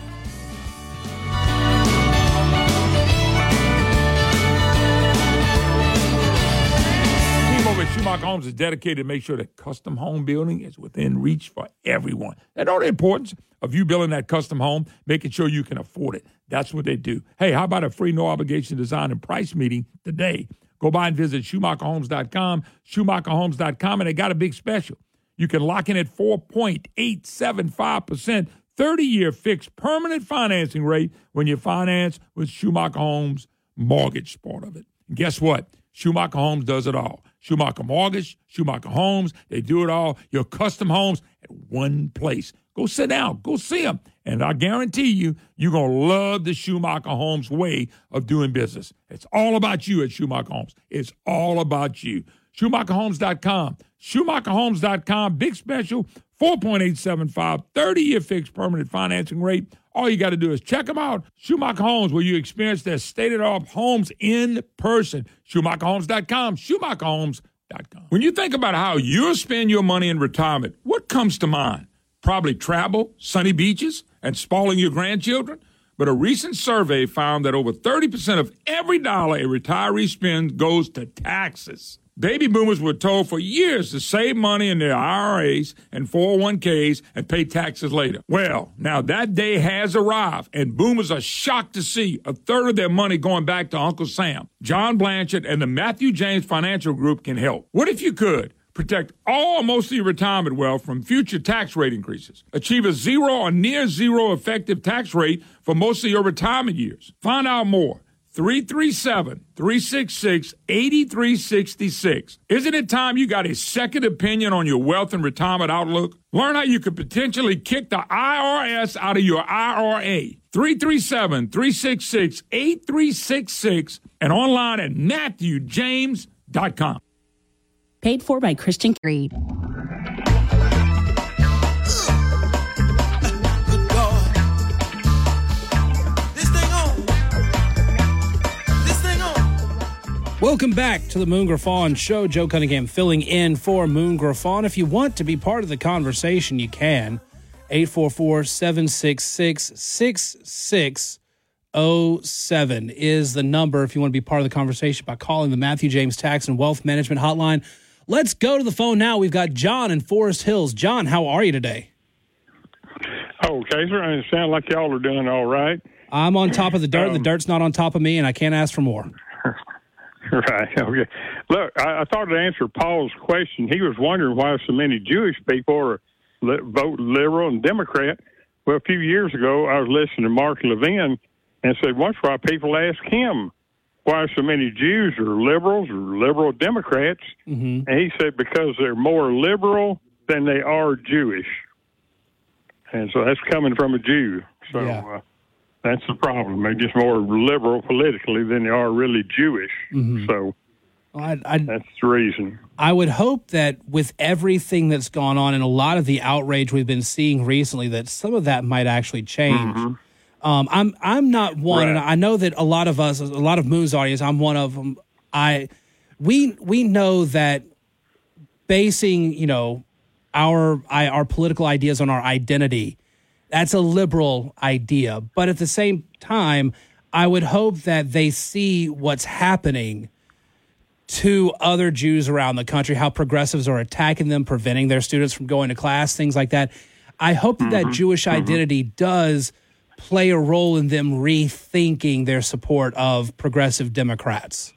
Schumacher Homes is dedicated to make sure that custom home building is within reach for everyone. They know the importance of you building that custom home, making sure you can afford it. That's what they do. Hey, how about a free no-obligation design and price meeting today? Go by and visit Schumacher Homes dot com, Schumacher Homes dot com, and they got a big special. You can lock in at four point eight seven five percent, thirty-year fixed permanent financing rate when you finance with Schumacher Homes mortgage part of it. And guess what? Schumacher Homes does it all. Schumacher Mortgage, Schumacher Homes, they do it all. Your custom homes at one place. Go sit down. Go see them. And I guarantee you, you're going to love the Schumacher Homes way of doing business. It's all about you at Schumacher Homes. It's all about you. Schumacher Homes dot com. Schumacher Homes dot com. Big special, four point eight seven five, thirty-year fixed permanent financing rate. All you got to do is check them out. Schumacher Homes, where you experience their state-of-the-art homes in person. Schumacher Homes dot com. Schumacher Homes dot com. When you think about how you'll spend your money in retirement, what comes to mind? Probably travel, sunny beaches, and spoiling your grandchildren. But a recent survey found that over thirty percent of every dollar a retiree spends goes to taxes. Baby boomers were told for years to save money in their I R As and four oh one k's and pay taxes later. Well, now that day has arrived, and boomers are shocked to see a third of their money going back to Uncle Sam. John Blanchard and the Matthew James Financial Group can help. What if you could protect all or most of your retirement wealth from future tax rate increases? Achieve a zero or near zero effective tax rate for most of your retirement years. Find out more. three three seven, three six six, eight three six six. Isn't it time you got a second opinion on your wealth and retirement outlook? Learn how you could potentially kick the I R S out of your I R A. three three seven, three six six, eight three six six and online at Matthew James dot com. Paid for by Christian Creed. Welcome back to the Moon Griffon Show. Joe Cunningham filling in for Moon Griffon. If you want to be part of the conversation, you can. eight four four, seven six six, six six zero seven is the number if you want to be part of the conversation by calling the Matthew James Tax and Wealth Management Hotline. Let's go to the phone now. We've got John in Forest Hills. John, how are you today? Oh, Kaiser, I sound like y'all are doing all right. I'm on top of the dirt. Um, the dirt's not on top of me, and I can't ask for more. Right. Okay. Look, I, I thought to answer Paul's question. He was wondering why so many Jewish people are li- vote liberal and Democrat. Well, a few years ago, I was listening to Mark Levin and said, "What's why people ask him why so many Jews are liberals or liberal Democrats?" Mm-hmm. And he said because they're more liberal than they are Jewish, and so that's coming from a Jew. So. Yeah. Uh, That's the problem. They're just more liberal politically than they are really Jewish. Mm-hmm. So well, I, I, that's the reason. I would hope that with everything that's gone on and a lot of the outrage we've been seeing recently, that some of that might actually change. Mm-hmm. Um, I'm I'm not one, right. and I know that a lot of us, a lot of Moon's audience, I'm one of them. I we we know that basing, you know, our I, our political ideas on our identity, that's a liberal idea. But at the same time, I would hope that they see what's happening to other Jews around the country, how progressives are attacking them, preventing their students from going to class, things like that. I hope that mm-hmm. that Jewish mm-hmm. identity does play a role in them rethinking their support of progressive Democrats.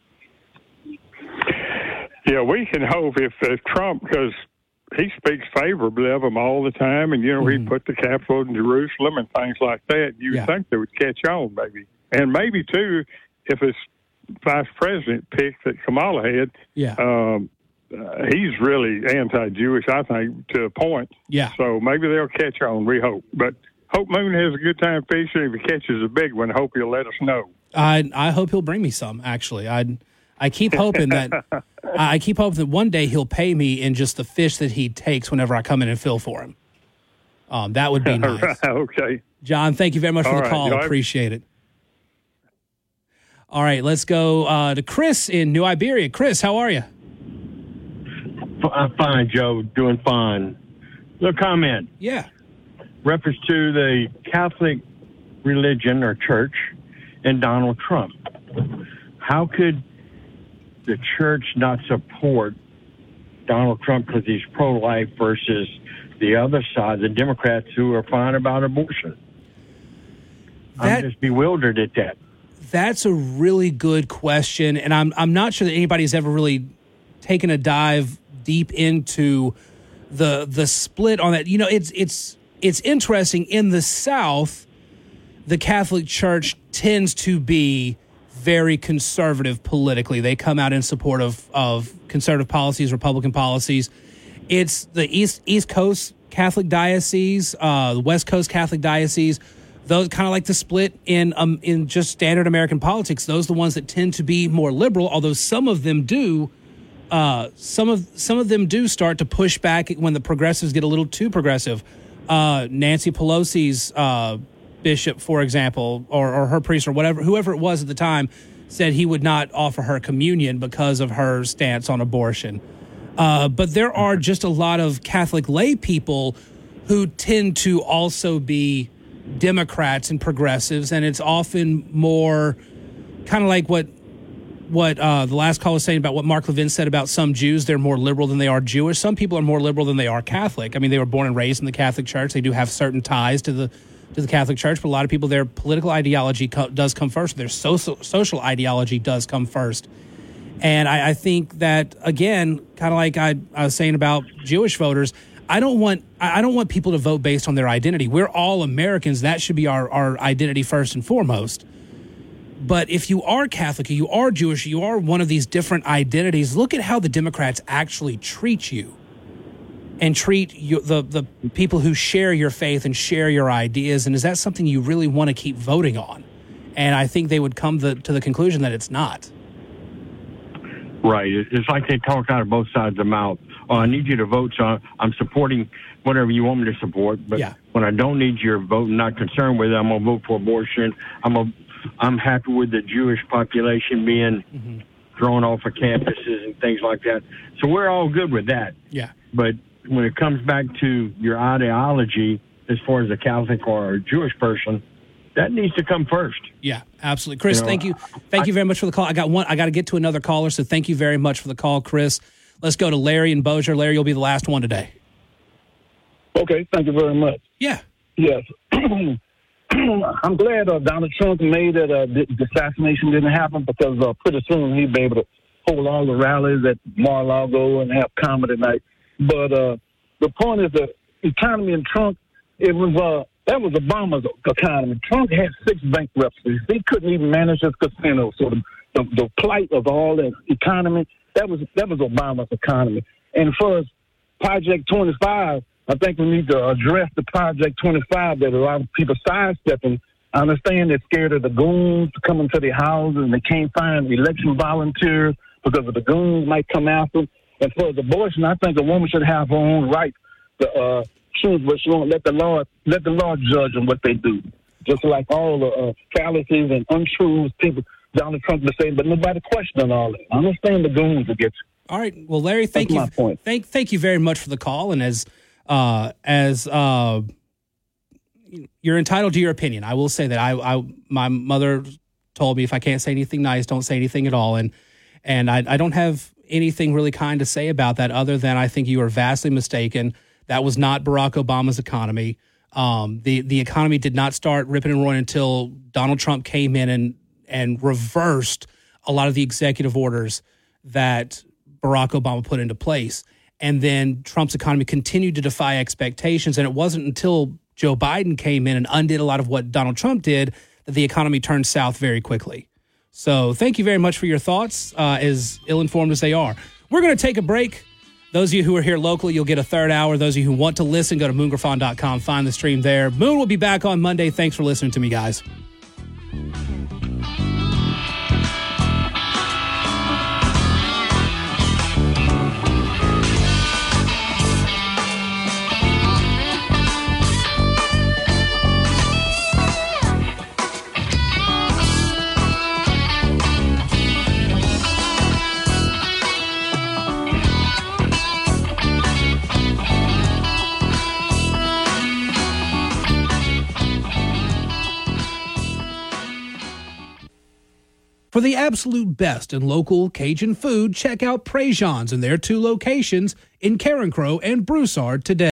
Yeah, we can hope if, if Trump, because he speaks favorably of them all the time, and, you know, mm-hmm. he put the capital in Jerusalem and things like that. You yeah. think they would catch on, maybe. And maybe, too, if it's vice president pick that Kamala had, yeah. um, uh, he's really anti-Jewish, I think, to a point. Yeah. So maybe they'll catch on, we hope. But hope Moon has a good time fishing. If he catches a big one, I hope he'll let us know. I I hope he'll bring me some, actually. I I keep hoping that I keep hoping that one day he'll pay me in just the fish that he takes whenever I come in and fill for him. Um, that would be nice. Okay. John, thank you very much for All the right. call. I appreciate it. All right, let's go uh, to Chris in New Iberia. Chris, how are you? I'm fine, Joe. Doing fine. Little comment. Yeah. Reference to the Catholic religion or church and Donald Trump. How could the church not support Donald Trump because he's pro-life versus the other side, the Democrats who are fine about abortion? That, I'm just bewildered at that. That's a really good question, and I'm I'm not sure that anybody's ever really taken a dive deep into the the split on that. You know, it's it's it's interesting. In the South, the Catholic Church tends to be very conservative politically. They come out in support of of conservative policies, Republican policies. It's the East East Coast Catholic diocese, uh, the West Coast Catholic diocese. Those kind of like the split in um, in just standard American politics. Those are the ones that tend to be more liberal, although some of them do. Uh, some of some of them do start to push back when the progressives get a little too progressive. Uh, Nancy Pelosi's uh, bishop, for example, or, or her priest or whatever, whoever it was at the time, said he would not offer her communion because of her stance on abortion. Uh, but there are just a lot of Catholic lay people who tend to also be Democrats and progressives, and it's often more kind of like what what uh, the last call was saying about what Mark Levin said about some Jews. They're more liberal than they are Jewish. Some people are more liberal than they are Catholic. I mean, they were born and raised in the Catholic Church. They do have certain ties to the to the Catholic Church, but a lot of people, their political ideology co- does come first. Their social social ideology does come first. And I, I think that, again, kind of like I, I was saying about Jewish voters, I don't want I don't want people to vote based on their identity. We're all Americans. That should be our, our identity first and foremost. But if you are Catholic, you are Jewish, you are one of these different identities, look at how the Democrats actually treat you and treat you, the, the people who share your faith and share your ideas. And is that something you really want to keep voting on? And I think they would come the, to the conclusion that it's not. Right. It's like they talk out of both sides of the mouth. Oh, I need you to vote, so I'm supporting whatever you want me to support. But yeah. when I don't need your vote, I'm not concerned with it, I'm going to vote for abortion. I'm a, I'm happy with the Jewish population being mm-hmm. thrown off of campuses and things like that. So we're all good with that. Yeah. But when it comes back to your ideology, as far as a Catholic or a Jewish person, that needs to come first. Yeah, absolutely. Chris, you know, thank you. Thank I, you very much for the call. I got one. I got to get to another caller, so thank you very much for the call, Chris. Let's go to Larry and Bossier. Larry, you'll be the last one today. Okay, thank you very much. Yeah. Yes. I'm glad uh, Donald Trump made that uh, the assassination didn't happen, because uh, pretty soon he'd be able to hold all the rallies at Mar-a-Lago and have comedy night. But uh, the point is the economy in Trump, it was uh, that was Obama's economy. Trump had six bankruptcies. He couldn't even manage his casino. So the, the, the plight of all the economy, that was that was Obama's economy. And for us, Project twenty-five, I think we need to address the Project twenty-five that a lot of people sidestepping. I understand they're scared of the goons coming to their houses and they can't find election volunteers because of the goons might come after them. And for the abortion, I think a woman should have her own right to uh, choose what she wants. Let the Lord, let the Lord judge them what they do. Just like all the uh, fallacies and untruths people Donald Trump was saying, but nobody questioning all that. I understand the goons against you. All right. Well, Larry, thank That's you. my point. Thank, thank you very much for the call. And as, uh, as, uh, you're entitled to your opinion. I will say that I, I, my mother told me if I can't say anything nice, don't say anything at all. And, and I, I don't have anything really kind to say about that other than I think you are vastly mistaken. That was not Barack Obama's economy. Um, the, the economy did not start ripping and roaring until Donald Trump came in and, and reversed a lot of the executive orders that Barack Obama put into place. And then Trump's economy continued to defy expectations. And it wasn't until Joe Biden came in and undid a lot of what Donald Trump did that the economy turned south very quickly. So thank you very much for your thoughts, uh, as ill-informed as they are. We're going to take a break. Those of you who are here locally, you'll get a third hour. Those of you who want to listen, go to moon griffon dot com, find the stream there. Moon will be back on Monday. Thanks for listening to me, guys. For the absolute best in local Cajun food, check out Prejean's in their two locations in Carencro and Broussard today.